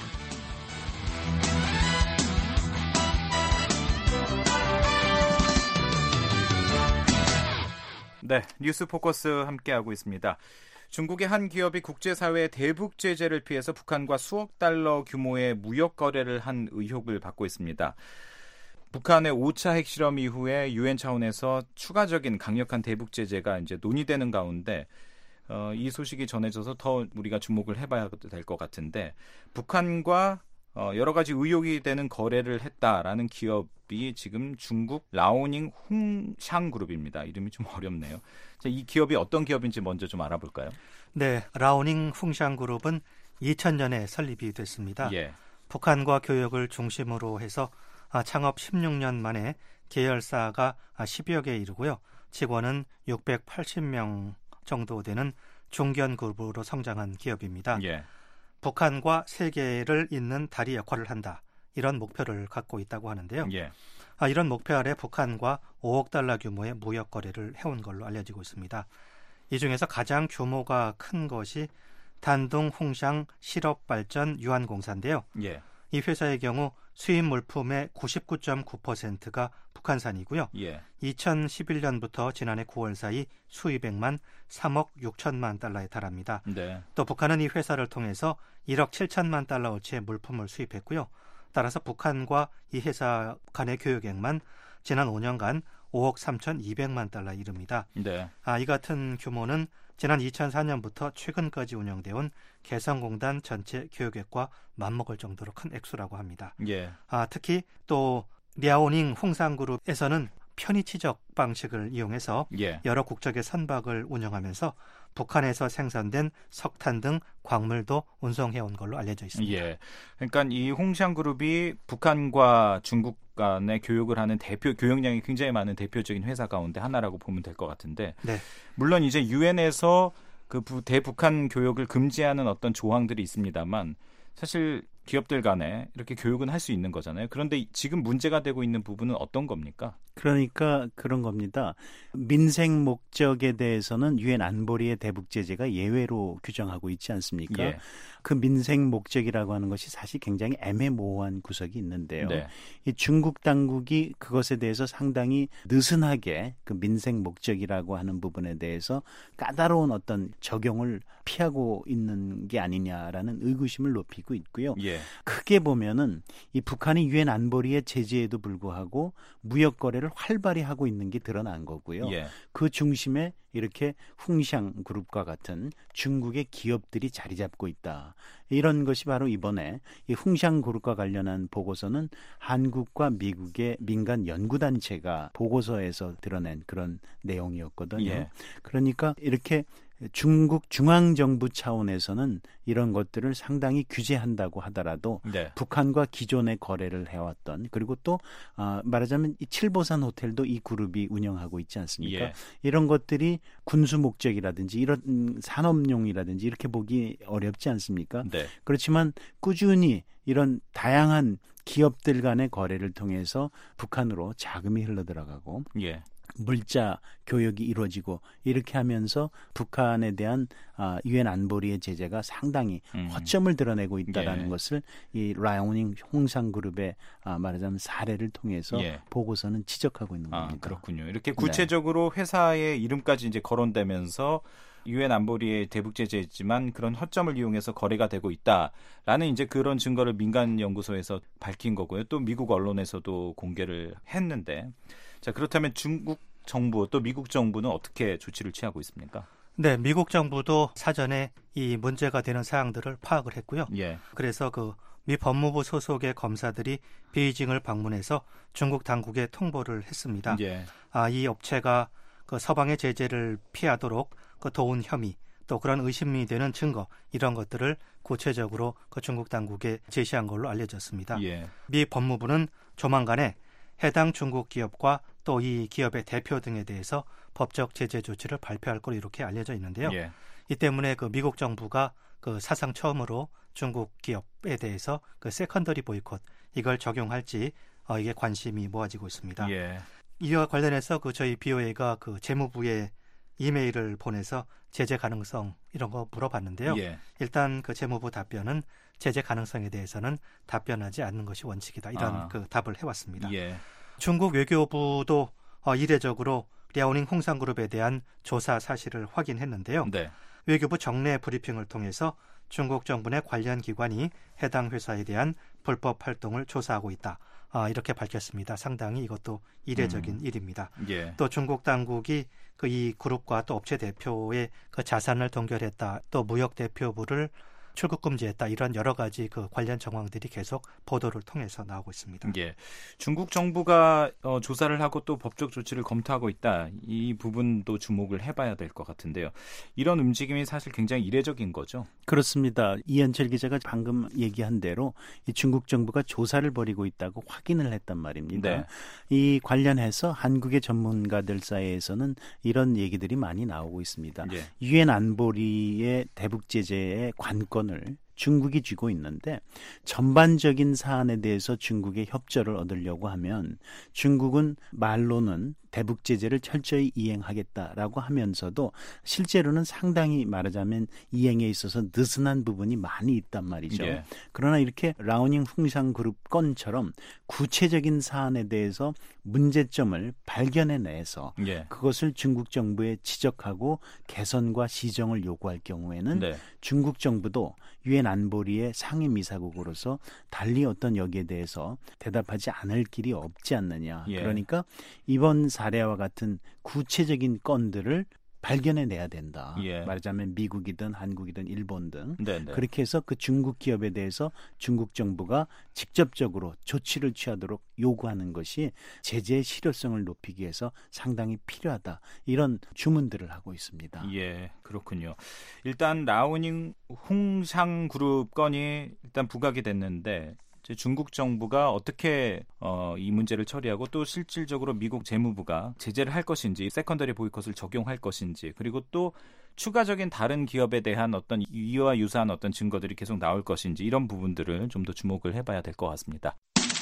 네, 뉴스 포커스 함께하고 있습니다. 중국의 한 기업이 국제사회의 대북 제재를 피해서 북한과 수억 달러 규모의 무역 거래를 한 의혹을 받고 있습니다. 북한의 5차 핵실험 이후에 유엔 차원에서 추가적인 강력한 대북 제재가 이제 논의되는 가운데 이 소식이 전해져서 더 우리가 주목을 해봐야 될 것 같은데 북한과 여러 가지 의혹이 되는 거래를 했다라는 기업이 지금 중국 라오닝 홍샹그룹입니다. 이름이 좀 어렵네요. 자, 이 기업이 어떤 기업인지 먼저 좀 알아볼까요? 네, 라오닝 홍샹그룹은 2000년에 설립이 됐습니다. 북한과 교역을 중심으로 해서 창업 16년 만에 계열사가 10여 개에 이르고요. 직원은 680명 정도 되는 중견그룹으로 성장한 기업입니다. 북한과 세계를 잇는 다리 역할을 한다. 이런 목표를 갖고 있다고 하는데요. 이런 목표 아래 북한과 5억 달러 규모의 무역 거래를 해온 걸로 알려지고 있습니다. 이 중에서 가장 규모가 큰 것이 단둥 홍샹 실업발전 유한공사인데요. 이 회사의 경우 수입 물품의 99.9%가 북한산이고요. 2011년부터 지난해 9월 사이 수입액만 3억 6천만 달러에 달합니다. 또 북한은 이 회사를 통해서 1억 7천만 달러어치의 물품을 수입했고요. 따라서 북한과 이 회사 간의 교역액만 지난 5년간 5억 3,200만 달러에 이릅니다. 이 같은 규모는 지난 2004년부터 최근까지 운영되어 온 개성공단 전체 교역액과 맞먹을 정도로 큰 액수라고 합니다. 특히 또 랴오닝 홍상그룹에서는 편의 치적 방식을 이용해서 예. 여러 국적의 선박을 운영하면서 북한에서 생산된 석탄 등 광물도 운송해온 걸로 알려져 있습니다. 예. 그러니까 이 홍샹그룹이 북한과 중국 간의 교육을 하는 교역량이 굉장히 많은 대표적인 회사 가운데 하나라고 보면 될 것 같은데, 네. 물론 이제 유엔에서 그 대북한 교역을 금지하는 어떤 조항들이 있습니다만 사실 기업들 간에 이렇게 교육은 할 수 있는 거잖아요. 그런데 지금 문제가 되고 있는 부분은 어떤 겁니까? 그러니까 그런 겁니다. 민생 목적에 대해서는 유엔 안보리의 대북 제재가 예외로 규정하고 있지 않습니까? 예. 그 민생 목적이라고 하는 것이 사실 굉장히 애매모호한 구석이 있는데요. 네. 이 중국 당국이 그것에 대해서 상당히 느슨하게 그 민생 목적이라고 하는 부분에 대해서 까다로운 어떤 적용을 피하고 있는 게 아니냐라는 의구심을 높이고 있고요. 예. 크게 보면은 이 북한이 유엔 안보리의 제재에도 불구하고 무역 거래를 활발히 하고 있는 게 드러난 거고요. 예. 그 중심에 이렇게 홍샹 그룹과 같은 중국의 기업들이 자리 잡고 있다. 이런 것이 바로 이번에 이 홍샹 그룹과 관련한 보고서는 한국과 미국의 민간 연구단체가 보고서에서 드러낸 그런 내용이었거든요. 예. 그러니까 이렇게 중국 중앙정부 차원에서는 이런 것들을 상당히 규제한다고 하더라도 네. 북한과 기존의 거래를 해왔던, 그리고 또 말하자면 이 칠보산 호텔도 이 그룹이 운영하고 있지 않습니까? 예. 이런 것들이 군수 목적이라든지 이런 산업용이라든지 이렇게 보기 어렵지 않습니까? 네. 그렇지만 꾸준히 이런 다양한 기업들 간의 거래를 통해서 북한으로 자금이 흘러들어가고 예. 물자 교역이 이루어지고 이렇게 하면서 북한에 대한 유엔 안보리의 제재가 상당히 허점을 드러내고 있다는 예. 것을 이 라오닝 홍상그룹의 말하자면 사례를 통해서 예. 보고서는 지적하고 있는 겁니다. 그렇군요. 이렇게 구체적으로 회사의 이름까지 이제 거론되면서 유엔 안보리의 대북 제재였지만 그런 허점을 이용해서 거래가 되고 있다라는 이제 그런 증거를 민간 연구소에서 밝힌 거고요. 또 미국 언론에서도 공개를 했는데, 자, 그렇다면 중국 정부 또 미국 정부는 어떻게 조치를 취하고 있습니까? 네, 미국 정부도 사전에 이 문제가 되는 사항들을 파악을 했고요. 예. 그래서 그 미 법무부 소속의 검사들이 베이징을 방문해서 중국 당국에 통보를 했습니다. 예. 이 업체가 그 서방의 제재를 피하도록 그 도운 혐의, 또 그런 의심이 되는 증거, 이런 것들을 구체적으로 그 중국 당국에 제시한 걸로 알려졌습니다. 예. 미 법무부는 조만간에 해당 중국 기업과 또 이 기업의 대표 등에 대해서 법적 제재 조치를 발표할 걸로 이렇게 알려져 있는데요. 예. 이 때문에 그 미국 정부가 그 사상 처음으로 중국 기업에 대해서 그 세컨더리 보이콧, 이걸 적용할지 이게 관심이 모아지고 있습니다. 예. 이와 관련해서 그 저희 BOA가 그 재무부에 이메일을 보내서 제재 가능성 이런 거 물어봤는데요. 예. 일단 그 재무부 답변은 제재 가능성에 대해서는 답변하지 않는 것이 원칙이다, 이런 그 답을 해왔습니다. 예. 중국 외교부도 이례적으로 랴오닝 홍상그룹에 대한 조사 사실을 확인했는데요. 네. 외교부 정례 브리핑을 통해서 중국 정부 내 관련 기관이 해당 회사에 대한 불법 활동을 조사하고 있다, 이렇게 밝혔습니다. 상당히 이것도 이례적인 일입니다. 예. 또 중국 당국이 그 이 그룹과 또 업체 대표의 그 자산을 동결했다, 또 무역 대표부를 출국 금지했다, 이런 여러 가지 그 관련 정황들이 계속 보도를 통해서 나오고 있습니다. 예. 중국 정부가 조사를 하고 또 법적 조치를 검토하고 있다. 이 부분도 주목을 해봐야 될 것 같은데요. 이런 움직임이 사실 굉장히 이례적인 거죠. 그렇습니다. 이현철 기자가 방금 얘기한 대로 이 중국 정부가 조사를 벌이고 있다고 확인을 했단 말입니다. 네. 이 관련해서 한국의 전문가들 사이에서는 이런 얘기들이 많이 나오고 있습니다. 예. 유엔 안보리의 대북 제재의 관건을 중국이 쥐고 있는데, 전반적인 사안에 대해서 중국의 협조를 얻으려고 하면 중국은 말로는 대북 제재를 철저히 이행하겠다라고 하면서도 실제로는 상당히 말하자면 이행에 있어서 느슨한 부분이 많이 있단 말이죠. 예. 그러나 이렇게 라오닝 홍상그룹 건처럼 구체적인 사안에 대해서 문제점을 발견해내서 예. 그것을 중국 정부에 지적하고 개선과 시정을 요구할 경우에는 네. 중국 정부도 유엔 안보리의 상임이사국으로서 달리 어떤 여기에 대해서 대답하지 않을 길이 없지 않느냐. 예. 그러니까 이번 사례와 같은 구체적인 건들을 발견해내야 된다. 예. 말하자면 미국이든 한국이든 일본 등 네네. 그렇게 해서 그 중국 기업에 대해서 중국 정부가 직접적으로 조치를 취하도록 요구하는 것이 제재의 실효성을 높이기 위해서 상당히 필요하다. 이런 주문들을 하고 있습니다. 예, 그렇군요. 일단 라오닝 홍상그룹 건이 일단 부각이 됐는데 중국 정부가 어떻게 이 문제를 처리하고 또 실질적으로 미국 재무부가 제재를 할 것인지 세컨더리 보이콧을 적용할 것인지 그리고 또 추가적인 다른 기업에 대한 어떤 이와 유사한 어떤 증거들이 계속 나올 것인지 이런 부분들을 좀 더 주목을 해봐야 될 것 같습니다.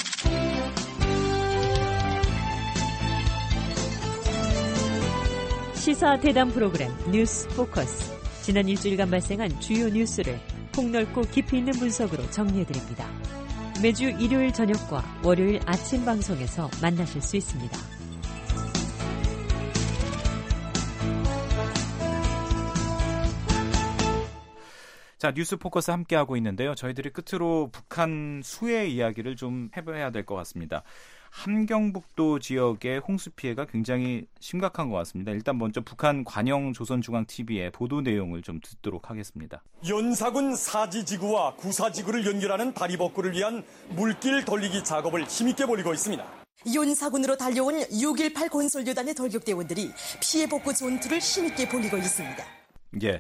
시사 대담 프로그램 뉴스 포커스. 지난 일주일간 발생한 주요 뉴스를 폭넓고 깊이 있는 분석으로 정리해드립니다. 매주 일요일 저녁과 월요일 아침 방송에서 만나실 수 있습니다. 자, 뉴스 포커스 함께하고 있는데요. 저희들이 끝으로 북한 수해 이야기를 좀 해봐야 될 것 같습니다. 함경북도 지역의 홍수 피해가 굉장히 심각한 것 같습니다. 일단 먼저 북한 관영 조선중앙TV의 보도 내용을 좀 듣도록 하겠습니다. 연사군 사지지구와 구사지구를 연결하는 다리복구를 위한 물길 돌리기 작업을 힘있게 벌이고 있습니다. 연사군으로 달려온 6.18 건설여단의 돌격대원들이 피해 복구 전투를 힘있게 벌이고 있습니다. 예.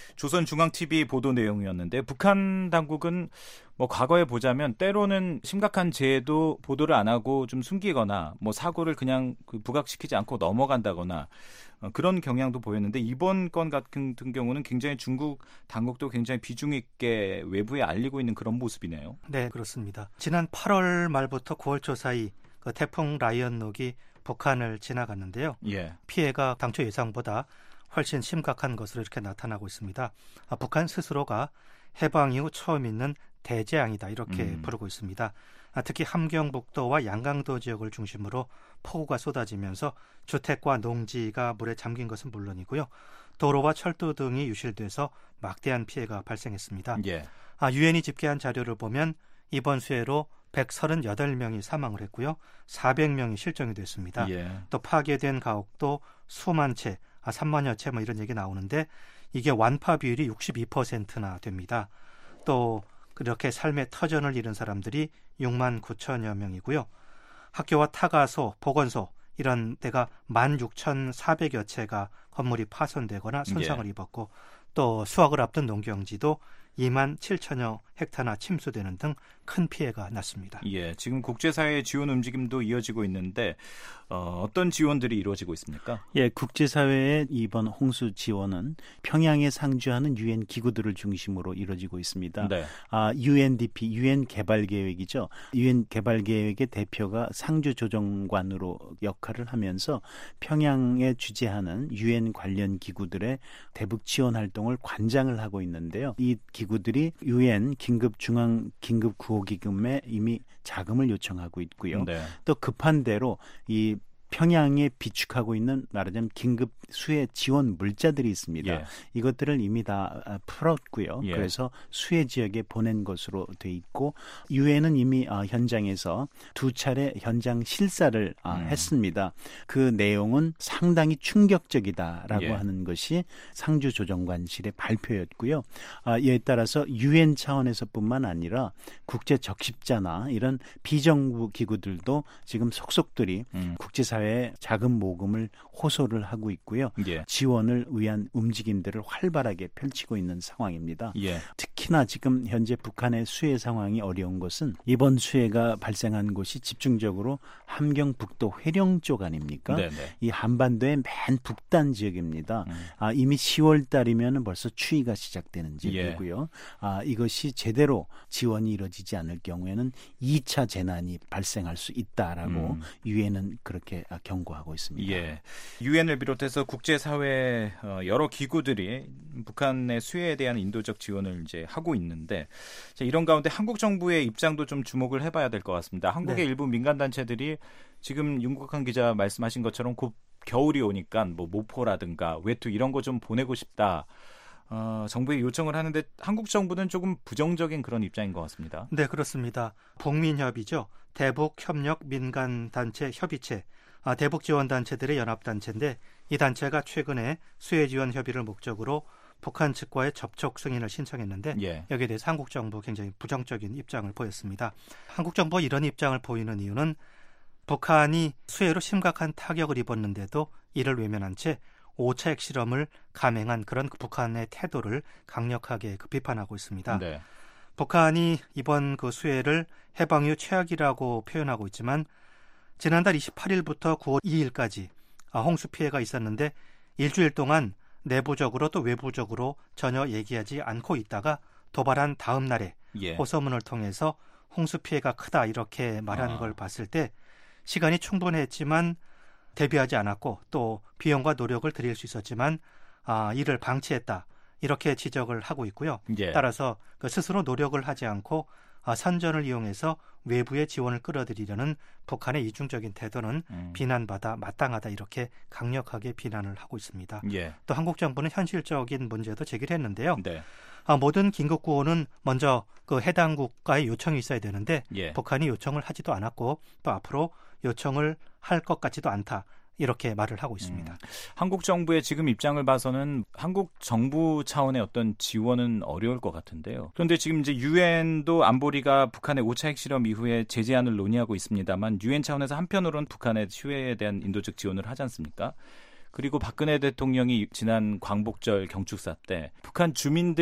조선중앙TV 보도 내용이었는데 북한 당국은 과거에 보자면 때로는 심각한 재해도 보도를 안 하고 좀 숨기거나 사고를 그냥 부각시키지 않고 넘어간다거나 그런 경향도 보였는데 이번 건 같은 경우는 굉장히 중국 당국도 굉장히 비중 있게 외부에 알리고 있는 그런 모습이네요. 네, 그렇습니다. 지난 8월 말부터 9월 초 사이 태풍 라이언록이 북한을 지나갔는데요. 예. 피해가 당초 예상보다 훨씬 심각한 것으로 이렇게 나타나고 있습니다. 북한 스스로가 해방 이후 처음 있는 대재앙이다 이렇게 부르고 있습니다. 특히 함경북도와 양강도 지역을 중심으로 폭우가 쏟아지면서 주택과 농지가 물에 잠긴 것은 물론이고요. 도로와 철도 등이 유실돼서 막대한 피해가 발생했습니다. 예. 유엔이 집계한 자료를 보면 이번 수해로 138명이 사망을 했고요. 400명이 실종이 됐습니다. 예. 또 파괴된 가옥도 수만 채, 3만여 채 이런 얘기 나오는데 이게 완파 비율이 62%나 됩니다. 또 그렇게 삶의 터전을 잃은 사람들이 6만 9천여 명이고요. 학교와 타가소, 보건소 이런 데가 16,400여 채가 건물이 파손되거나 손상을 입었고 또 수확을 앞둔 농경지도 2만 7천여 헥타나 침수되는 등 큰 피해가 났습니다. 예, 지금 국제사회의 지원 움직임도 이어지고 있는데 어떤 지원들이 이루어지고 있습니까? 예, 국제사회의 이번 홍수 지원은 평양에 상주하는 유엔 기구들을 중심으로 이루어지고 있습니다. 네. UNDP, 유엔 개발계획이죠. 유엔 개발계획의 대표가 상주 조정관으로 역할을 하면서 평양에 주재하는 유엔 관련 기구들의 대북 지원 활동을 관장을 하고 있는데요. 이 기구들이 유엔 긴급 구호기금에 이미 자금을 요청하고 있고요. 네. 또 급한 대로 이 평양에 비축하고 있는 말하자면 긴급 수해 지원 물자들이 있습니다. 예. 이것들을 이미 다 풀었고요. 예. 그래서 수해 지역에 보낸 것으로 돼 있고 유엔은 이미 현장에서 2차례 현장 실사를 했습니다. 그 내용은 상당히 충격적이다라고 예. 하는 것이 상주 조정관실의 발표였고요. 이에 따라서 유엔 차원에서뿐만 아니라 국제 적십자나 이런 비정부 기구들도 지금 속속들이 국제사회 자금 모금을 호소를 하고 있고요. 예. 지원을 위한 움직임들을 활발하게 펼치고 있는 상황입니다. 예. 특히나 지금 현재 북한의 수해 상황이 어려운 것은 이번 수해가 발생한 곳이 집중적으로 함경북도 회령 쪽 아닙니까? 네네. 이 한반도의 맨 북단 지역입니다. 이미 10월 달이면 벌써 추위가 시작되는 지역이고요. 이것이 제대로 지원이 이루어지지 않을 경우에는 2차 재난이 발생할 수 있다라고 유엔은 그렇게 경고하고 있습니다. 예, 유엔을 비롯해서 국제사회 여러 기구들이 북한의 수해에 대한 인도적 지원을 이제 하고 있는데 이런 가운데 한국 정부의 입장도 좀 주목을 해봐야 될 것 같습니다. 한국의 일부 민간단체들이 지금 윤국한 기자 말씀하신 것처럼 곧 겨울이 오니까 모포라든가 외투 이런 거 좀 보내고 싶다. 정부에 요청을 하는데 한국 정부는 조금 부정적인 그런 입장인 것 같습니다. 네, 그렇습니다. 북민협이죠. 대북협력민간단체 협의체 대북지원단체들의 연합단체인데 이 단체가 최근에 수혜지원 협의를 목적으로 북한 측과의 접촉 승인을 신청했는데 예. 여기에 대해서 한국 정부 굉장히 부정적인 입장을 보였습니다. 한국 정부가 이런 입장을 보이는 이유는 북한이 수해로 심각한 타격을 입었는데도 이를 외면한 채 5차 핵실험을 감행한 그런 북한의 태도를 강력하게 비판하고 있습니다. 네. 북한이 이번 그 수해를 해방 이후 최악이라고 표현하고 있지만 지난달 28일부터 9월 2일까지 홍수 피해가 있었는데 일주일 동안 내부적으로 또 외부적으로 전혀 얘기하지 않고 있다가 도발한 다음 날에 예. 호소문을 통해서 홍수 피해가 크다 이렇게 말한 걸 봤을 때 시간이 충분했지만 대비하지 않았고 또 비용과 노력을 들일 수 있었지만 이를 방치했다 이렇게 지적을 하고 있고요. 예. 따라서 스스로 노력을 하지 않고 선전을 이용해서 외부의 지원을 끌어들이려는 북한의 이중적인 태도는 비난받아 마땅하다 이렇게 강력하게 비난을 하고 있습니다. 예. 또 한국 정부는 현실적인 문제도 제기를 했는데요. 네. 모든 긴급구호는 먼저 그 해당 국가의 요청이 있어야 되는데 예. 북한이 요청을 하지도 않았고 또 앞으로 요청을 할 것 같지도 않다. 이렇게 말을 하고 있습니다. 한국 정부의 지금 입장을 봐서는 한국 정부 차원의 어떤 지원은 어려울 것 같은데요. 그런데 지금 이제 유엔도 안보리가 북한의 5차 핵실험 이후에 제재안을 논의하고 있습니다만 유엔 차원에서 한편으로는 북한의 수해에 대한 인도적 지원을 하지 않습니까? 그리고 박근혜 대통령이 지난 광복절 경축사 때 북한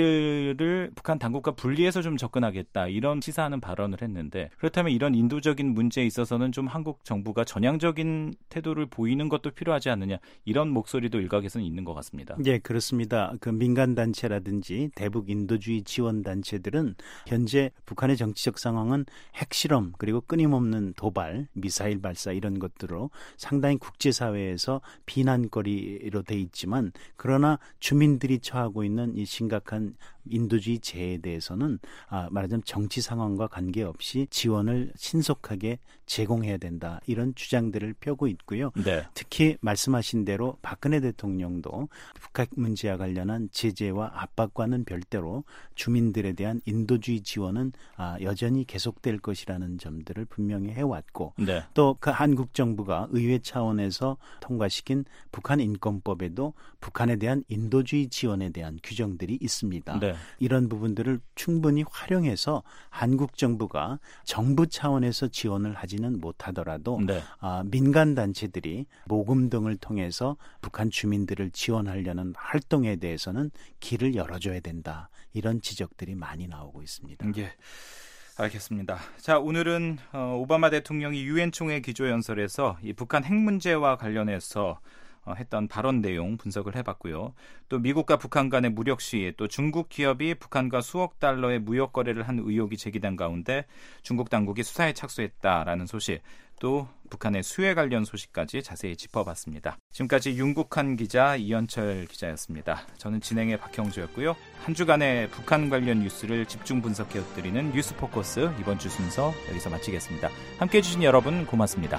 주민들을 북한 당국과 분리해서 좀 접근하겠다 이런 시사하는 발언을 했는데 그렇다면 이런 인도적인 문제에 있어서는 좀 한국 정부가 전향적인 태도를 보이는 것도 필요하지 않느냐 이런 목소리도 일각에서는 있는 것 같습니다. 네, 그렇습니다. 그 민간단체라든지 대북 인도주의 지원단체들은 현재 북한의 정치적 상황은 핵실험 그리고 끊임없는 도발, 미사일 발사 이런 것들로 상당히 국제사회에서 비난거리로 돼 있지만 그러나 주민들이 처하고 있는 이 심각한 인도주의 재해에 대해서는 말하자면 정치 상황과 관계없이 지원을 신속하게 제공해야 된다. 이런 주장들을 펴고 있고요. 네. 특히 말씀하신 대로 박근혜 대통령도 북핵 문제와 관련한 제재와 압박과는 별도로 주민들에 대한 인도주의 지원은 여전히 계속될 것이라는 점들을 분명히 해왔고 네. 또 그 한국 정부가 의회 차원에서 통과시킨 북한 인권법에도 북한에 대한 인도주의 지원에 대한 규정들이 있습니다. 네. 이런 부분들을 충분히 활용해서 한국 정부가 정부 차원에서 지원을 하지는 못하더라도 네. 민간 단체들이 모금 등을 통해서 북한 주민들을 지원하려는 활동에 대해서는 길을 열어줘야 된다. 이런 지적들이 많이 나오고 있습니다. 예. 알겠습니다. 자, 오늘은 오바마 대통령이 유엔 총회 기조연설에서 이 북한 핵 문제와 관련해서 했던 발언 내용 분석을 해봤고요. 또 미국과 북한 간의 무력 시위, 또 중국 기업이 북한과 수억 달러의 무역 거래를 한 의혹이 제기된 가운데 중국 당국이 수사에 착수했다라는 소식, 또 북한의 수해 관련 소식까지 자세히 짚어봤습니다. 지금까지 윤국한 기자, 이현철 기자였습니다. 저는 진행의 박형주였고요. 한 주간의 북한 관련 뉴스를 집중 분석해드리는 뉴스 포커스 이번 주 순서 여기서 마치겠습니다. 함께해 주신 여러분 고맙습니다.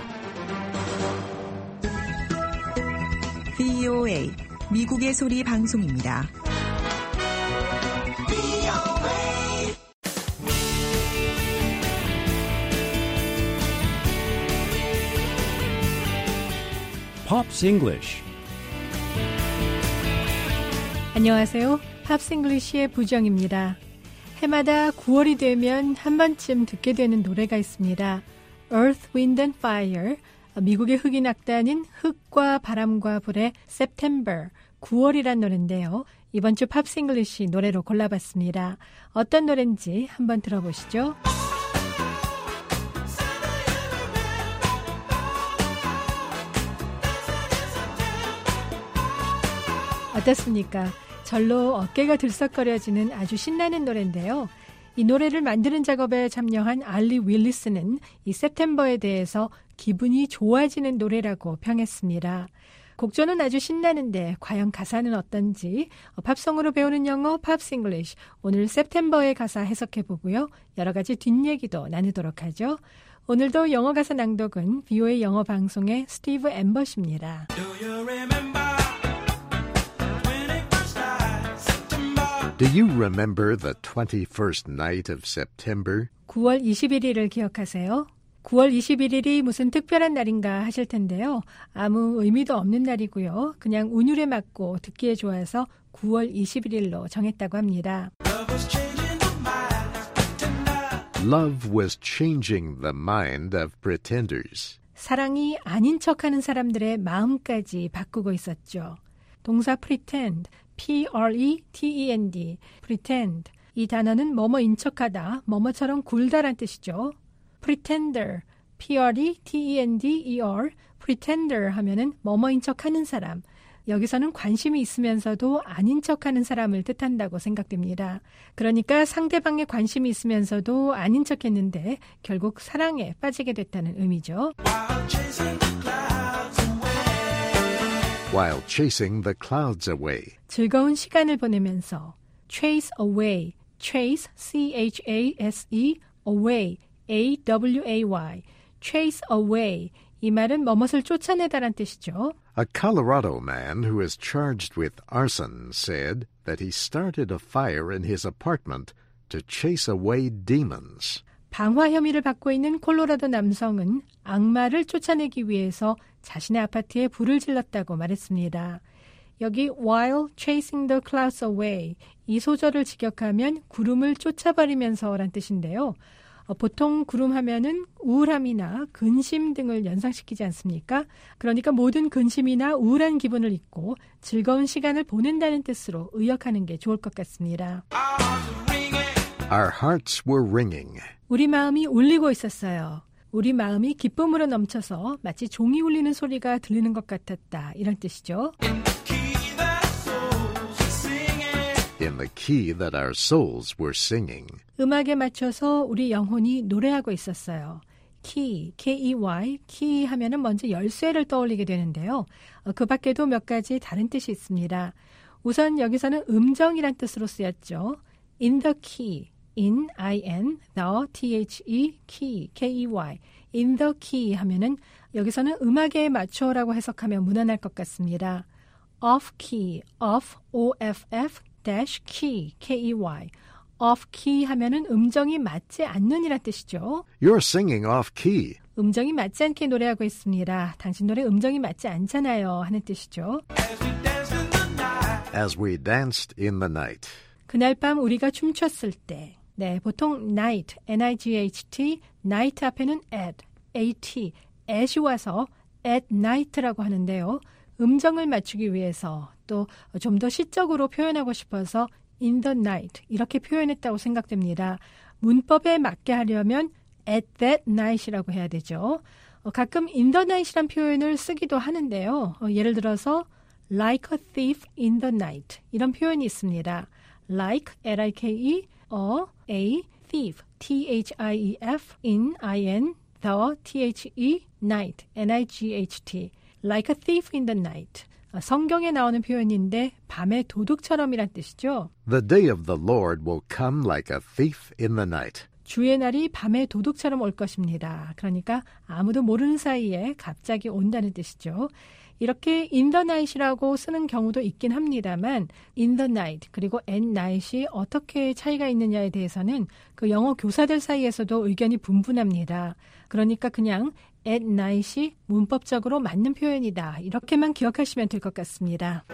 VOA 미국의 소리 방송입니다. Pops English. 안녕하세요. 팝스 잉글리시의 부정입니다. 해마다 9월이 되면 한 번쯤 듣게 되는 노래가 있습니다. Earth, Wind and Fire. 미국의 흑인 악단인 흙과 바람과 불의 September, 9월이란 노래인데요. 이번 주 팝스 잉글리시 노래로 골라봤습니다. 어떤 노래인지 한번 들어보시죠. 어떻습니까? 절로 어깨가 들썩거려지는 아주 신나는 노래인데요. 이 노래를 만드는 작업에 참여한 알리 윌리스는 이 September에 대해서 기분이 좋아지는 노래라고 평했습니다. 곡조는 아주 신나는데 과연 가사는 어떤지 팝송으로 배우는 영어 팝스 잉글리시 오늘 September의 가사 해석해보고요. 여러 가지 뒷얘기도 나누도록 하죠. 오늘도 영어 가사 낭독은 VOA 영어 방송의 스티브 엠버십니다. Do you remember the 21st night of September? 9월 21일을 기억하세요? 9월 21일이 무슨 특별한 날인가 하실 텐데요. 아무 의미도 없는 날이고요. 그냥 운율에 맞고 듣기에 좋아서 9월 21일로 정했다고 합니다. Love was changing the mind of pretenders. 사랑이 아닌 척하는 사람들의 마음까지 바꾸고 있었죠. 동사 pretend, P-R-E-T-E-N-D, pretend. 이 단어는 뭐뭐인 척하다, 뭐뭐처럼 굴다란 뜻이죠. pretender, P-R-E-T-E-N-D-E-R, pretender 하면은 뭐뭐인 척하는 사람. 여기서는 관심이 있으면서도 아닌 척하는 사람을 뜻한다고 생각됩니다. 그러니까 상대방에 관심이 있으면서도 아닌 척했는데 결국 사랑에 빠지게 됐다는 의미죠. While chasing the clouds away. 즐거운 시간을 보내면서 chase away, chase, C-H-A-S-E, away, A-W-A-Y, chase away. 이 말은 뭐뭇을 쫓아내다란 뜻이죠. A Colorado man who is charged with arson said that he started a fire in his apartment to chase away demons. 방화 혐의를 받고 있는 콜로라도 남성은 악마를 쫓아내기 위해서 자신의 아파트에 불을 질렀다고 말했습니다. 여기 while chasing the clouds away 이 소절을 직역하면 구름을 쫓아버리면서란 뜻인데요. 보통 구름 하면은 우울함이나 근심 등을 연상시키지 않습니까? 그러니까 모든 근심이나 우울한 기분을 잊고 즐거운 시간을 보낸다는 뜻으로 의역하는 게 좋을 것 같습니다. Our hearts were ringing. 우리 마음이 울리고 있었어요. 우리 마음이 기쁨으로 넘쳐서 마치 종이 울리는 소리가 들리는 것 같았다. 이런 뜻이죠. In the key that our souls were singing. 음악에 맞춰서 우리 영혼이 노래하고 있었어요. key, K-E-Y, key 하면은 먼저 열쇠를 떠올리게 되는데요. 그 밖에도 몇 가지 다른 뜻이 있습니다. 우선 여기서는 음정이란 뜻으로 쓰였죠. in the key, in, I-N, the, T-H-E, key, K-E-Y, in the key 하면은 여기서는 음악에 맞춰라고 해석하면 무난할 것 같습니다. off key, off, O-F-F, dash key, K-E-Y. off key 하면은 음정이 맞지 않는 이란 뜻이죠. You're singing off key. 음정이 맞지 않게 노래하고 있습니다. 당신 노래 음정이 맞지 않잖아요 하는 뜻이죠. As we danced in the night. 그날 밤 우리가 춤췄을 때. 네, 보통 night, N-I-G-H-T, night 앞에는 at, A-T, at이 와서 at night라고 하는데요. 음정을 맞추기 위해서 또 좀 더 시적으로 표현하고 싶어서 in the night 이렇게 표현했다고 생각됩니다. 문법에 맞게 하려면 at that night이라고 해야 되죠. 가끔 in the night이란 표현을 쓰기도 하는데요. 예를 들어서 like a thief in the night 이런 표현이 있습니다. like, L-I-K-E, a thief, T-H-I-E-F, in, I-N, the, T-H-E, night, N-I-G-H-T, like a thief in the night. 성경에 나오는 표현인데 밤의 도둑처럼이란 뜻이죠. The day of the Lord will come like a thief in the night. 주의 날이 밤의 도둑처럼 올 것입니다. 그러니까 아무도 모르는 사이에 갑자기 온다는 뜻이죠. 이렇게 in the night이라고 쓰는 경우도 있긴 합니다만 in the night 그리고 at night이 어떻게 차이가 있느냐에 대해서는 그 영어 교사들 사이에서도 의견이 분분합니다. 그러니까 그냥 at night이 문법적으로 맞는 표현이다. 이렇게만 기억하시면 될 것 같습니다.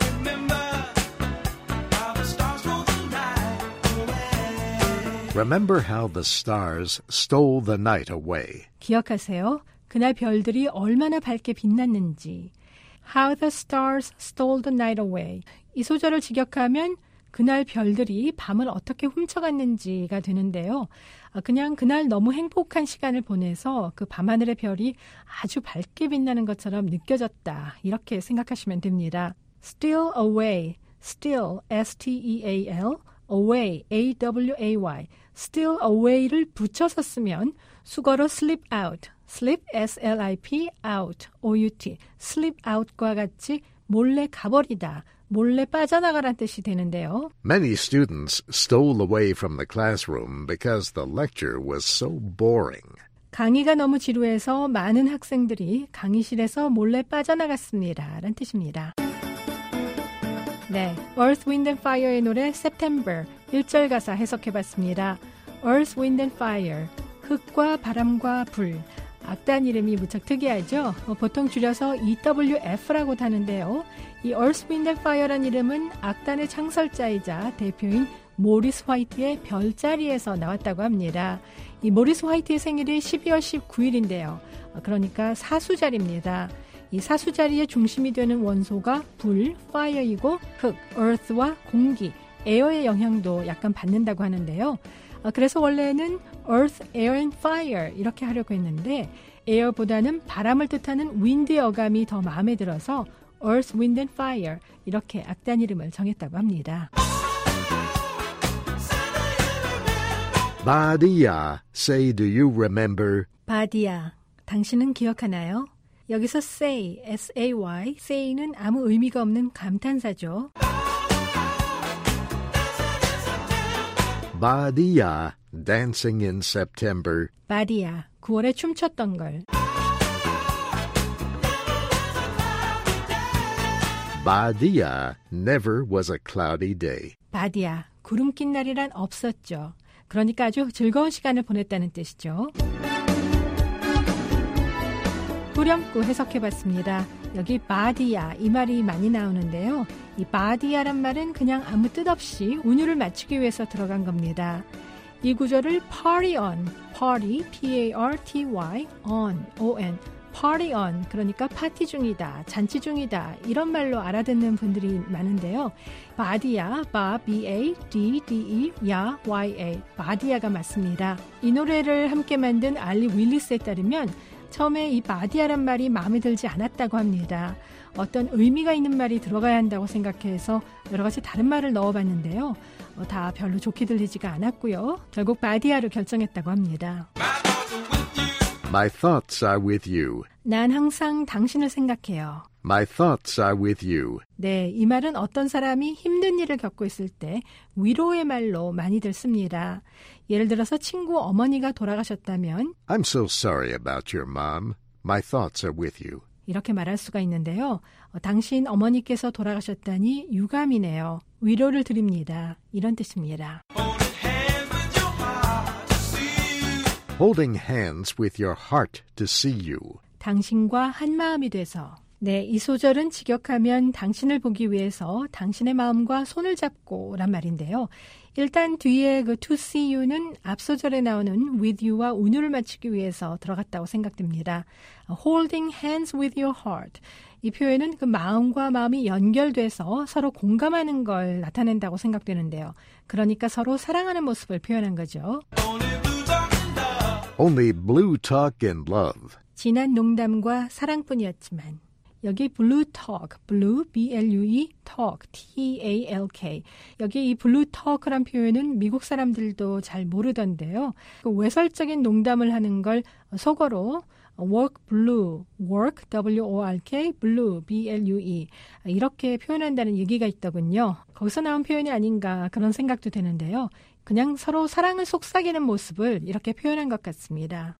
Remember how the stars stole the night away. 기억하세요. 그날 별들이 얼마나 밝게 빛났는지. How the stars stole the night away. 이 소절을 직역하면 그날 별들이 밤을 어떻게 훔쳐갔는지가 되는데요. 그냥 그날 너무 행복한 시간을 보내서 그 밤하늘의 별이 아주 밝게 빛나는 것처럼 느껴졌다. 이렇게 생각하시면 됩니다. Steal away, steal, S-T-E-A-L, away, A-W-A-Y, steal away를 붙여서 쓰면 수거로 slip out, slip, S-L-I-P, out, O-U-T, slip out과 같이 몰래 가버리다, 몰래 빠져나가란 뜻이 되는데요. Many students stole away from the classroom because the lecture was so boring. 강의가 너무 지루해서 많은 학생들이 강의실에서 몰래 빠져나갔습니다. 라는 뜻입니다. 네, Earth, Wind and Fire의 노래 September 1절 가사 해석해봤습니다. Earth, Wind and Fire, 흙과 바람과 불. 악단 이름이 무척 특이하죠. 보통 줄여서 EWF라고도 하는데요. 이 Earth, Wind and Fire란 이름은 악단의 창설자이자 대표인 모리스 화이트의 별자리에서 나왔다고 합니다. 이 모리스 화이트의 생일이 12월 19일인데요. 그러니까 사수자리입니다. 이 사수자리의 중심이 되는 원소가 불, fire이고 흙, earth와 공기, air의 영향도 약간 받는다고 하는데요. 그래서 원래는 earth, air and fire 이렇게 하려고 했는데 air보다는 바람을 뜻하는 wind의 어감이 더 마음에 들어서 earth, wind and fire 이렇게 악단 이름을 정했다고 합니다. Badia, say, do you remember? 바디야, 당신은 기억하나요? 여기서 say, S-A-Y, say는 아무 의미가 없는 감탄사죠. Badia, dancing in September. 바디야, 9월에 춤췄던 걸. Badia, never was a cloudy day. 바디야, 구름 낀 날이란 없었죠. 그러니까 아주 즐거운 시간을 보냈다는 뜻이죠. 후렴구 해석해봤습니다. 여기 바디야 이 말이 많이 나오는데요. 이 바디야란 말은 그냥 아무 뜻 없이 운율을 맞추기 위해서 들어간 겁니다. 이 구절을 party on, party, P-A-R-T-Y, on, O-N, party on, 그러니까 파티 중이다, 잔치 중이다 이런 말로 알아듣는 분들이 많은데요. 바디야, 바, B-A-D-D-E, 야, Y-A, 바디야가 맞습니다. 이 노래를 함께 만든 알리 윌리스에 따르면 처음에 이 바디야란 말이 마음에 들지 않았다고 합니다. 어떤 의미가 있는 말이 들어가야 한다고 생각해서 여러 가지 다른 말을 넣어봤는데요. 다 별로 좋게 들리지가 않았고요. 결국 바디야로 결정했다고 합니다. My thoughts are with you. 난 항상 당신을 생각해요. My thoughts are with you. 네, 이 말은 어떤 사람이 힘든 일을 겪고 있을 때 위로의 말로 많이들 씁니다. 예를 들어서 친구 어머니가 돌아가셨다면 I'm so sorry about your mom. My thoughts are with you. 이렇게 말할 수가 있는데요. 당신 어머니께서 돌아가셨다니 유감이네요. 위로를 드립니다. 이런 뜻입니다. Holding hands with your heart to see you. 당신과 한 마음이 돼서. 네, 이 소절은 직역하면 당신을 보기 위해서 당신의 마음과 손을 잡고 란 말인데요. 일단 뒤에 그 to see you는 앞소절에 나오는 with you와 운율을 맞추기 위해서 들어갔다고 생각됩니다. Holding hands with your heart. 이 표현은 그 마음과 마음이 연결돼서 서로 공감하는 걸 나타낸다고 생각되는데요. 그러니까 서로 사랑하는 모습을 표현한 거죠. Only blue talk and love. 진한 농담과 사랑뿐이었지만 여기 blue talk, blue, B-L-U-E, talk, T-A-L-K. 여기 이 blue talk란 표현은 미국 사람들도 잘 모르던데요. 그 외설적인 농담을 하는 걸 속어로 work blue, work, W-O-R-K, blue, B-L-U-E 이렇게 표현한다는 얘기가 있더군요. 거기서 나온 표현이 아닌가 그런 생각도 되는데요. 그냥 서로 사랑을 속삭이는 모습을 이렇게 표현한 것 같습니다.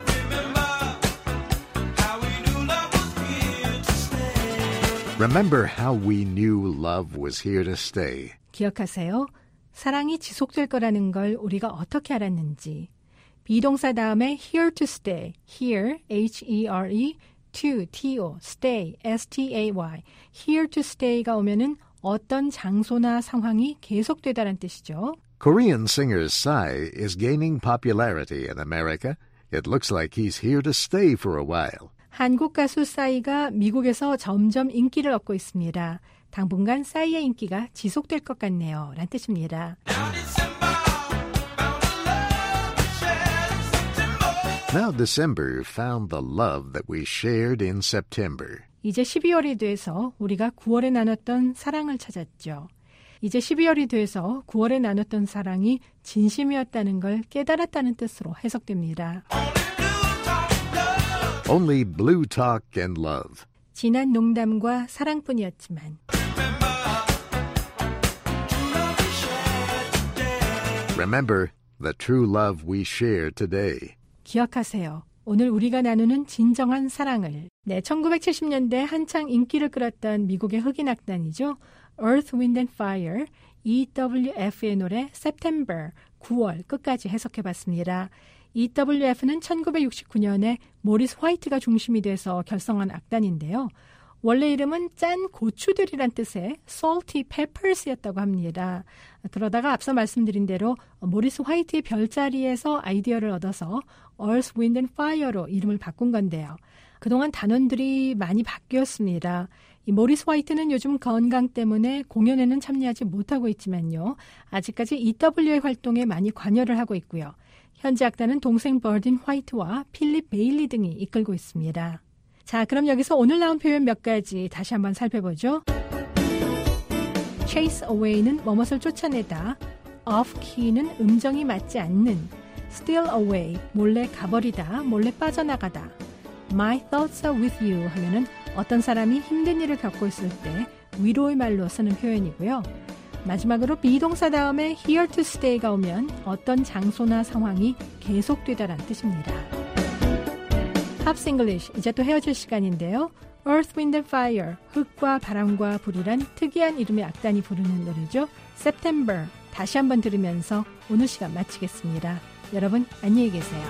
Remember how we knew love was here to stay. 기억하세요. 사랑이 지속될 거라는 걸 우리가 어떻게 알았는지. 비동사 다음에 here to stay, here, H-E-R-E, to, T-O, stay, S-T-A-Y. here to stay가 오면은 어떤 장소나 상황이 계속되다는 뜻이죠. Korean singer Psy is gaining popularity in America. It looks like he's here to stay for a while. 한국 가수 싸이가 미국에서 점점 인기를 얻고 있습니다. 당분간 싸이의 인기가 지속될 것 같네요. 라는 뜻입니다. Now December found the love that we shared in September. 이제 12월이 돼서 우리가 9월에 나눴던 사랑을 찾았죠. 이제 12월이 돼서 9월에 나눴던 사랑이 진심이었다는 걸 깨달았다는 뜻으로 해석됩니다. Only blue talk and love. 진한 농담과 사랑뿐이었지만. Remember the true love we share today. 기억하세요. 오늘 우리가 나누는 진정한 사랑을. 네, 1970년대 한창 인기를 끌었던 미국의 흑인 악단이죠. Earth, Wind and Fire, EWF의 노래 September, 9월 끝까지 해석해봤습니다. EWF는 1969년에 모리스 화이트가 중심이 돼서 결성한 악단인데요. 원래 이름은 짠 고추들이란 뜻의 salty peppers였다고 합니다. 그러다가 앞서 말씀드린 대로 모리스 화이트의 별자리에서 아이디어를 얻어서 Earth, Wind and Fire로 이름을 바꾼 건데요. 그동안 단원들이 많이 바뀌었습니다. 이 모리스 화이트는 요즘 건강 때문에 공연에는 참여하지 못하고 있지만요. 아직까지 EW의 활동에 많이 관여를 하고 있고요. 현재 악단은 동생 버딘 화이트와 필립 베일리 등이 이끌고 있습니다. 자, 그럼 여기서 오늘 나온 표현 몇 가지 다시 한번 살펴보죠. chase away는 뭐뭇을 쫓아내다, off key는 음정이 맞지 않는, steal away 몰래 가버리다, 몰래 빠져나가다, my thoughts are with you 하면은 어떤 사람이 힘든 일을 겪고 있을 때 위로의 말로 쓰는 표현이고요. 마지막으로 비동사 다음에 here to stay가 오면 어떤 장소나 상황이 계속되다란 뜻입니다. 팝스 잉글리쉬, 이제 또 헤어질 시간인데요. Earth, Wind and Fire, 흙과 바람과 불이란 특이한 이름의 악단이 부르는 노래죠. September, 다시 한번 들으면서 오늘 시간 마치겠습니다. 여러분 안녕히 계세요.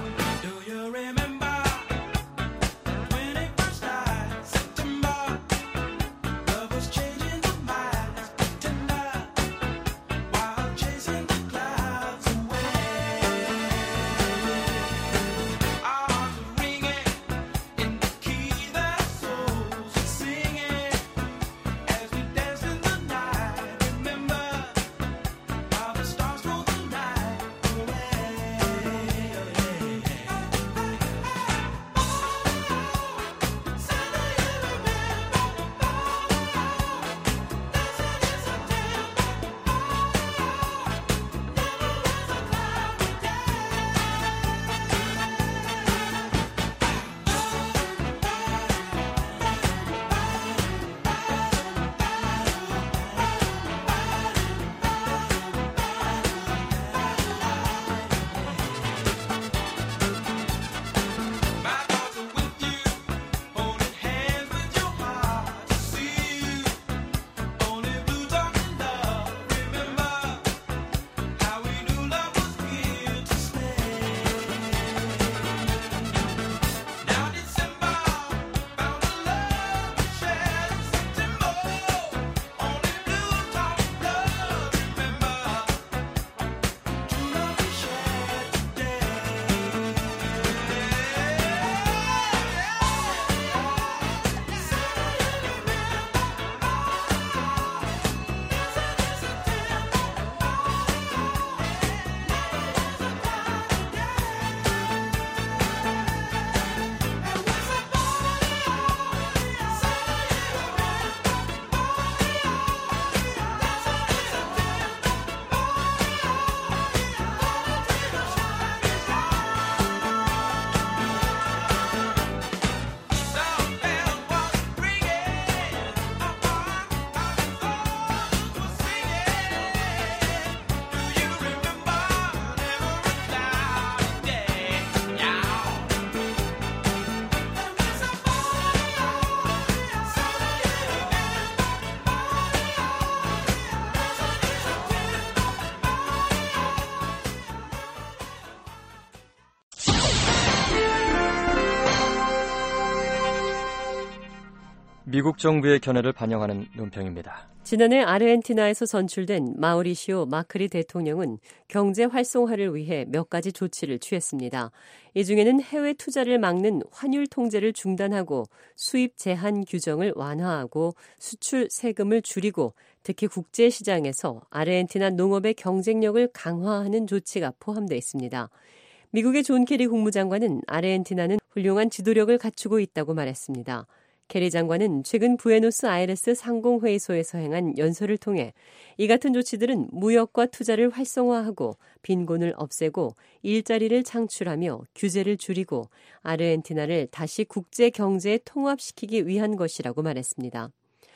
미국 정부의 견해를 반영하는 논평입니다. 지난해 아르헨티나에서 선출된 마우리시오 마크리 대통령은 경제 활성화를 위해 몇 가지 조치를 취했습니다. 이 중에는 해외 투자를 막는 환율 통제를 중단하고 수입 제한 규정을 완화하고 수출 세금을 줄이고 특히 국제 시장에서 아르헨티나 농업의 경쟁력을 강화하는 조치가 포함되어 있습니다. 미국의 존 케리 국무장관은 아르헨티나는 훌륭한 지도력을 갖추고 있다고 말했습니다. 케리 장관은 최근 부에노스아이레스 상공회의소에서 행한 연설을 통해 이 같은 조치들은 무역과 투자를 활성화하고 빈곤을 없애고 일자리를 창출하며 규제를 줄이고 아르헨티나를 다시 국제 경제에 통합시키기 위한 것이라고 말했습니다.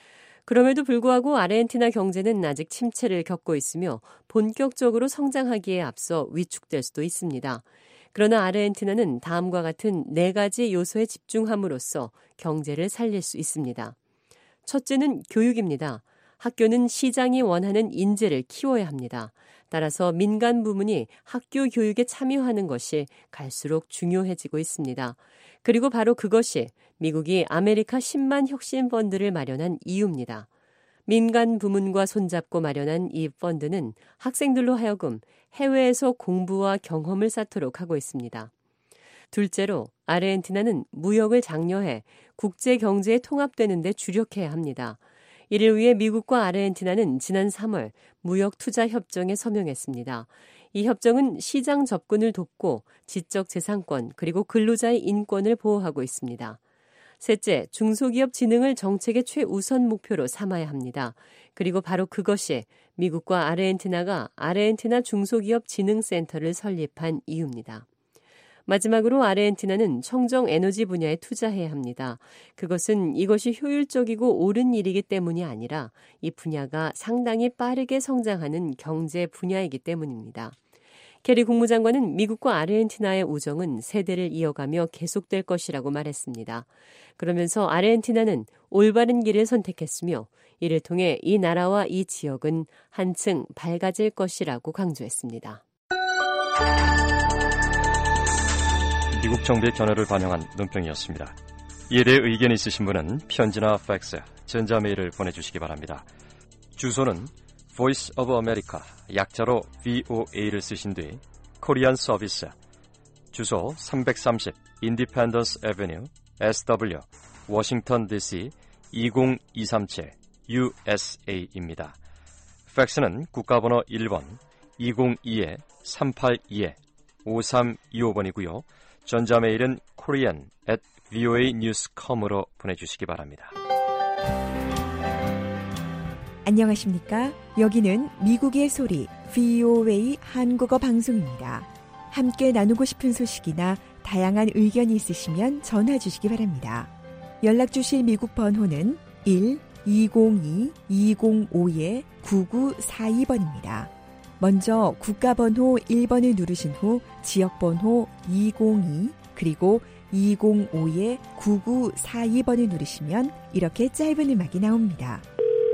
그럼에도 불구하고 아르헨티나 경제는 아직 침체를 겪고 있으며 본격적으로 성장하기에 앞서 위축될 수도 있습니다. 그러나 아르헨티나는 다음과 같은 4가지 요소에 집중함으로써 경제를 살릴 수 있습니다. 첫째는 교육입니다. 학교는 시장이 원하는 인재를 키워야 합니다. 따라서 민간 부문이 학교 교육에 참여하는 것이 갈수록 중요해지고 있습니다. 그리고 바로 그것이 미국이 아메리카 10만 혁신 펀드를 마련한 이유입니다. 민간 부문과 손잡고 마련한 이 펀드는 학생들로 하여금 해외에서 공부와 경험을 쌓도록 하고 있습니다. 둘째로 아르헨티나는 무역을 장려해 국제 경제에 통합되는 데 주력해야 합니다. 이를 위해 미국과 아르헨티나는 지난 3월 무역 투자 협정에 서명했습니다. 이 협정은 시장 접근을 돕고 지적 재산권 그리고 근로자의 인권을 보호하고 있습니다. 셋째, 중소기업 진흥을 정책의 최우선 목표로 삼아야 합니다. 그리고 바로 그것이 미국과 아르헨티나가 아르헨티나 중소기업 진흥센터를 설립한 이유입니다. 마지막으로 아르헨티나는 청정 에너지 분야에 투자해야 합니다. 그것은 이것이 효율적이고 옳은 일이기 때문이 아니라 이 분야가 상당히 빠르게 성장하는 경제 분야이기 때문입니다. 케리 국무장관은 미국과 아르헨티나의 우정은 세대를 이어가며 계속될 것이라고 말했습니다. 그러면서 아르헨티나는 올바른 길을 선택했으며 이를 통해 이 나라와 이 지역은 한층 밝아질 것이라고 강조했습니다. 미국 정부의 견해를 반영한 논평이었습니다. 이에 대해 의견 있으신 분은 편지나 팩스, 전자메일을 보내주시기 바랍니다. 주소는 Voice of America, 약자로 VOA를 쓰신 뒤 코리안 서비스, 주소 330 Independence Avenue, SW, 워싱턴 DC 20237 USA입니다. 팩스는 국가번호 1번 202-382-5325번이고요. 전자메일은 korean@voanews.com으로 보내주시기 바랍니다. 안녕하십니까? 여기는 미국의 소리 VOA 한국어 방송입니다. 함께 나누고 싶은 소식이나 다양한 의견이 있으시면 전화 주시기 바랍니다. 연락 주실 미국 번호는 1-202-205-9942번입니다. 먼저 국가번호 1번을 누르신 후 지역번호 202 그리고 205-9942번을 누르시면 이렇게 짧은 음악이 나옵니다.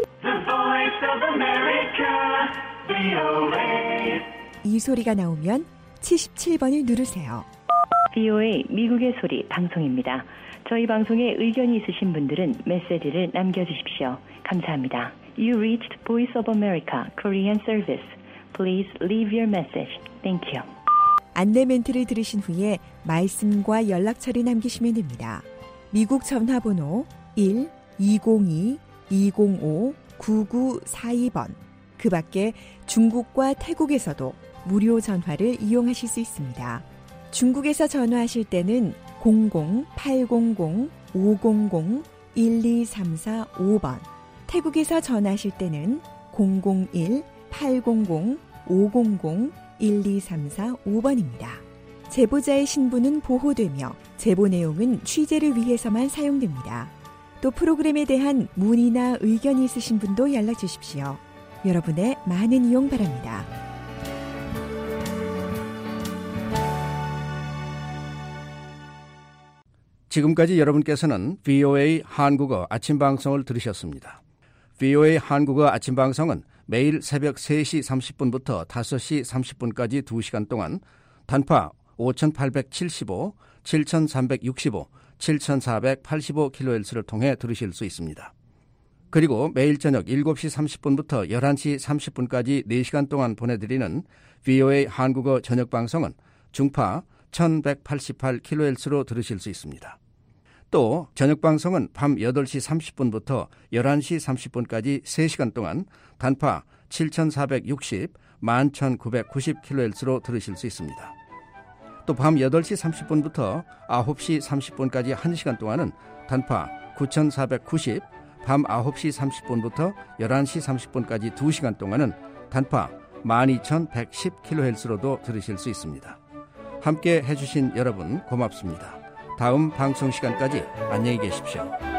이 소리가 나오면 77번을 누르세요. VOA 미국의 소리 방송입니다. 저희 방송에 의견이 있으신 분들은 메시지를 남겨주십시오. 감사합니다. You reached Voice of America Korean Service. Please leave your message. Thank you. 안내 멘트를 들으신 후에 말씀과 연락처를 남기시면 됩니다. 미국 전화번호 1-202-205-9942번. 그 밖에 중국과 태국에서도 무료 전화를 이용하실 수 있습니다. 중국에서 전화하실 때는 00-800-500-1234-5번. 태국에서 전화하실 때는 001-800-500-1234-5번입니다. 제보자의 신분은 보호되며 제보 내용은 취재를 위해서만 사용됩니다. 또 프로그램에 대한 문의나 의견이 있으신 분도 연락 주십시오. 여러분의 많은 이용 바랍니다. 지금까지 여러분께서는 VOA 한국어 아침 방송을 들으셨습니다. VOA 한국어 아침 방송은 매일 새벽 3시 30분부터 5시 30분까지 2시간 동안 단파 5875, 7365, 7485kHz를 통해 들으실 수 있습니다. 그리고 매일 저녁 7시 30분부터 11시 30분까지 4시간 동안 보내드리는 VOA 한국어 저녁 방송은 중파 1188kHz로 들으실 수 있습니다. 또 저녁 방송은 밤 8시 30분부터 11시 30분까지 3시간 동안 단파 7460, 11990kHz로 들으실 수 있습니다. 또 밤 8시 30분부터 9시 30분까지 1시간 동안은 단파 9490, 밤 9시 30분부터 11시 30분까지 2시간 동안은 단파 12110kHz로도 들으실 수 있습니다. 함께 해주신 여러분 고맙습니다. 다음 방송 시간까지 안녕히 계십시오.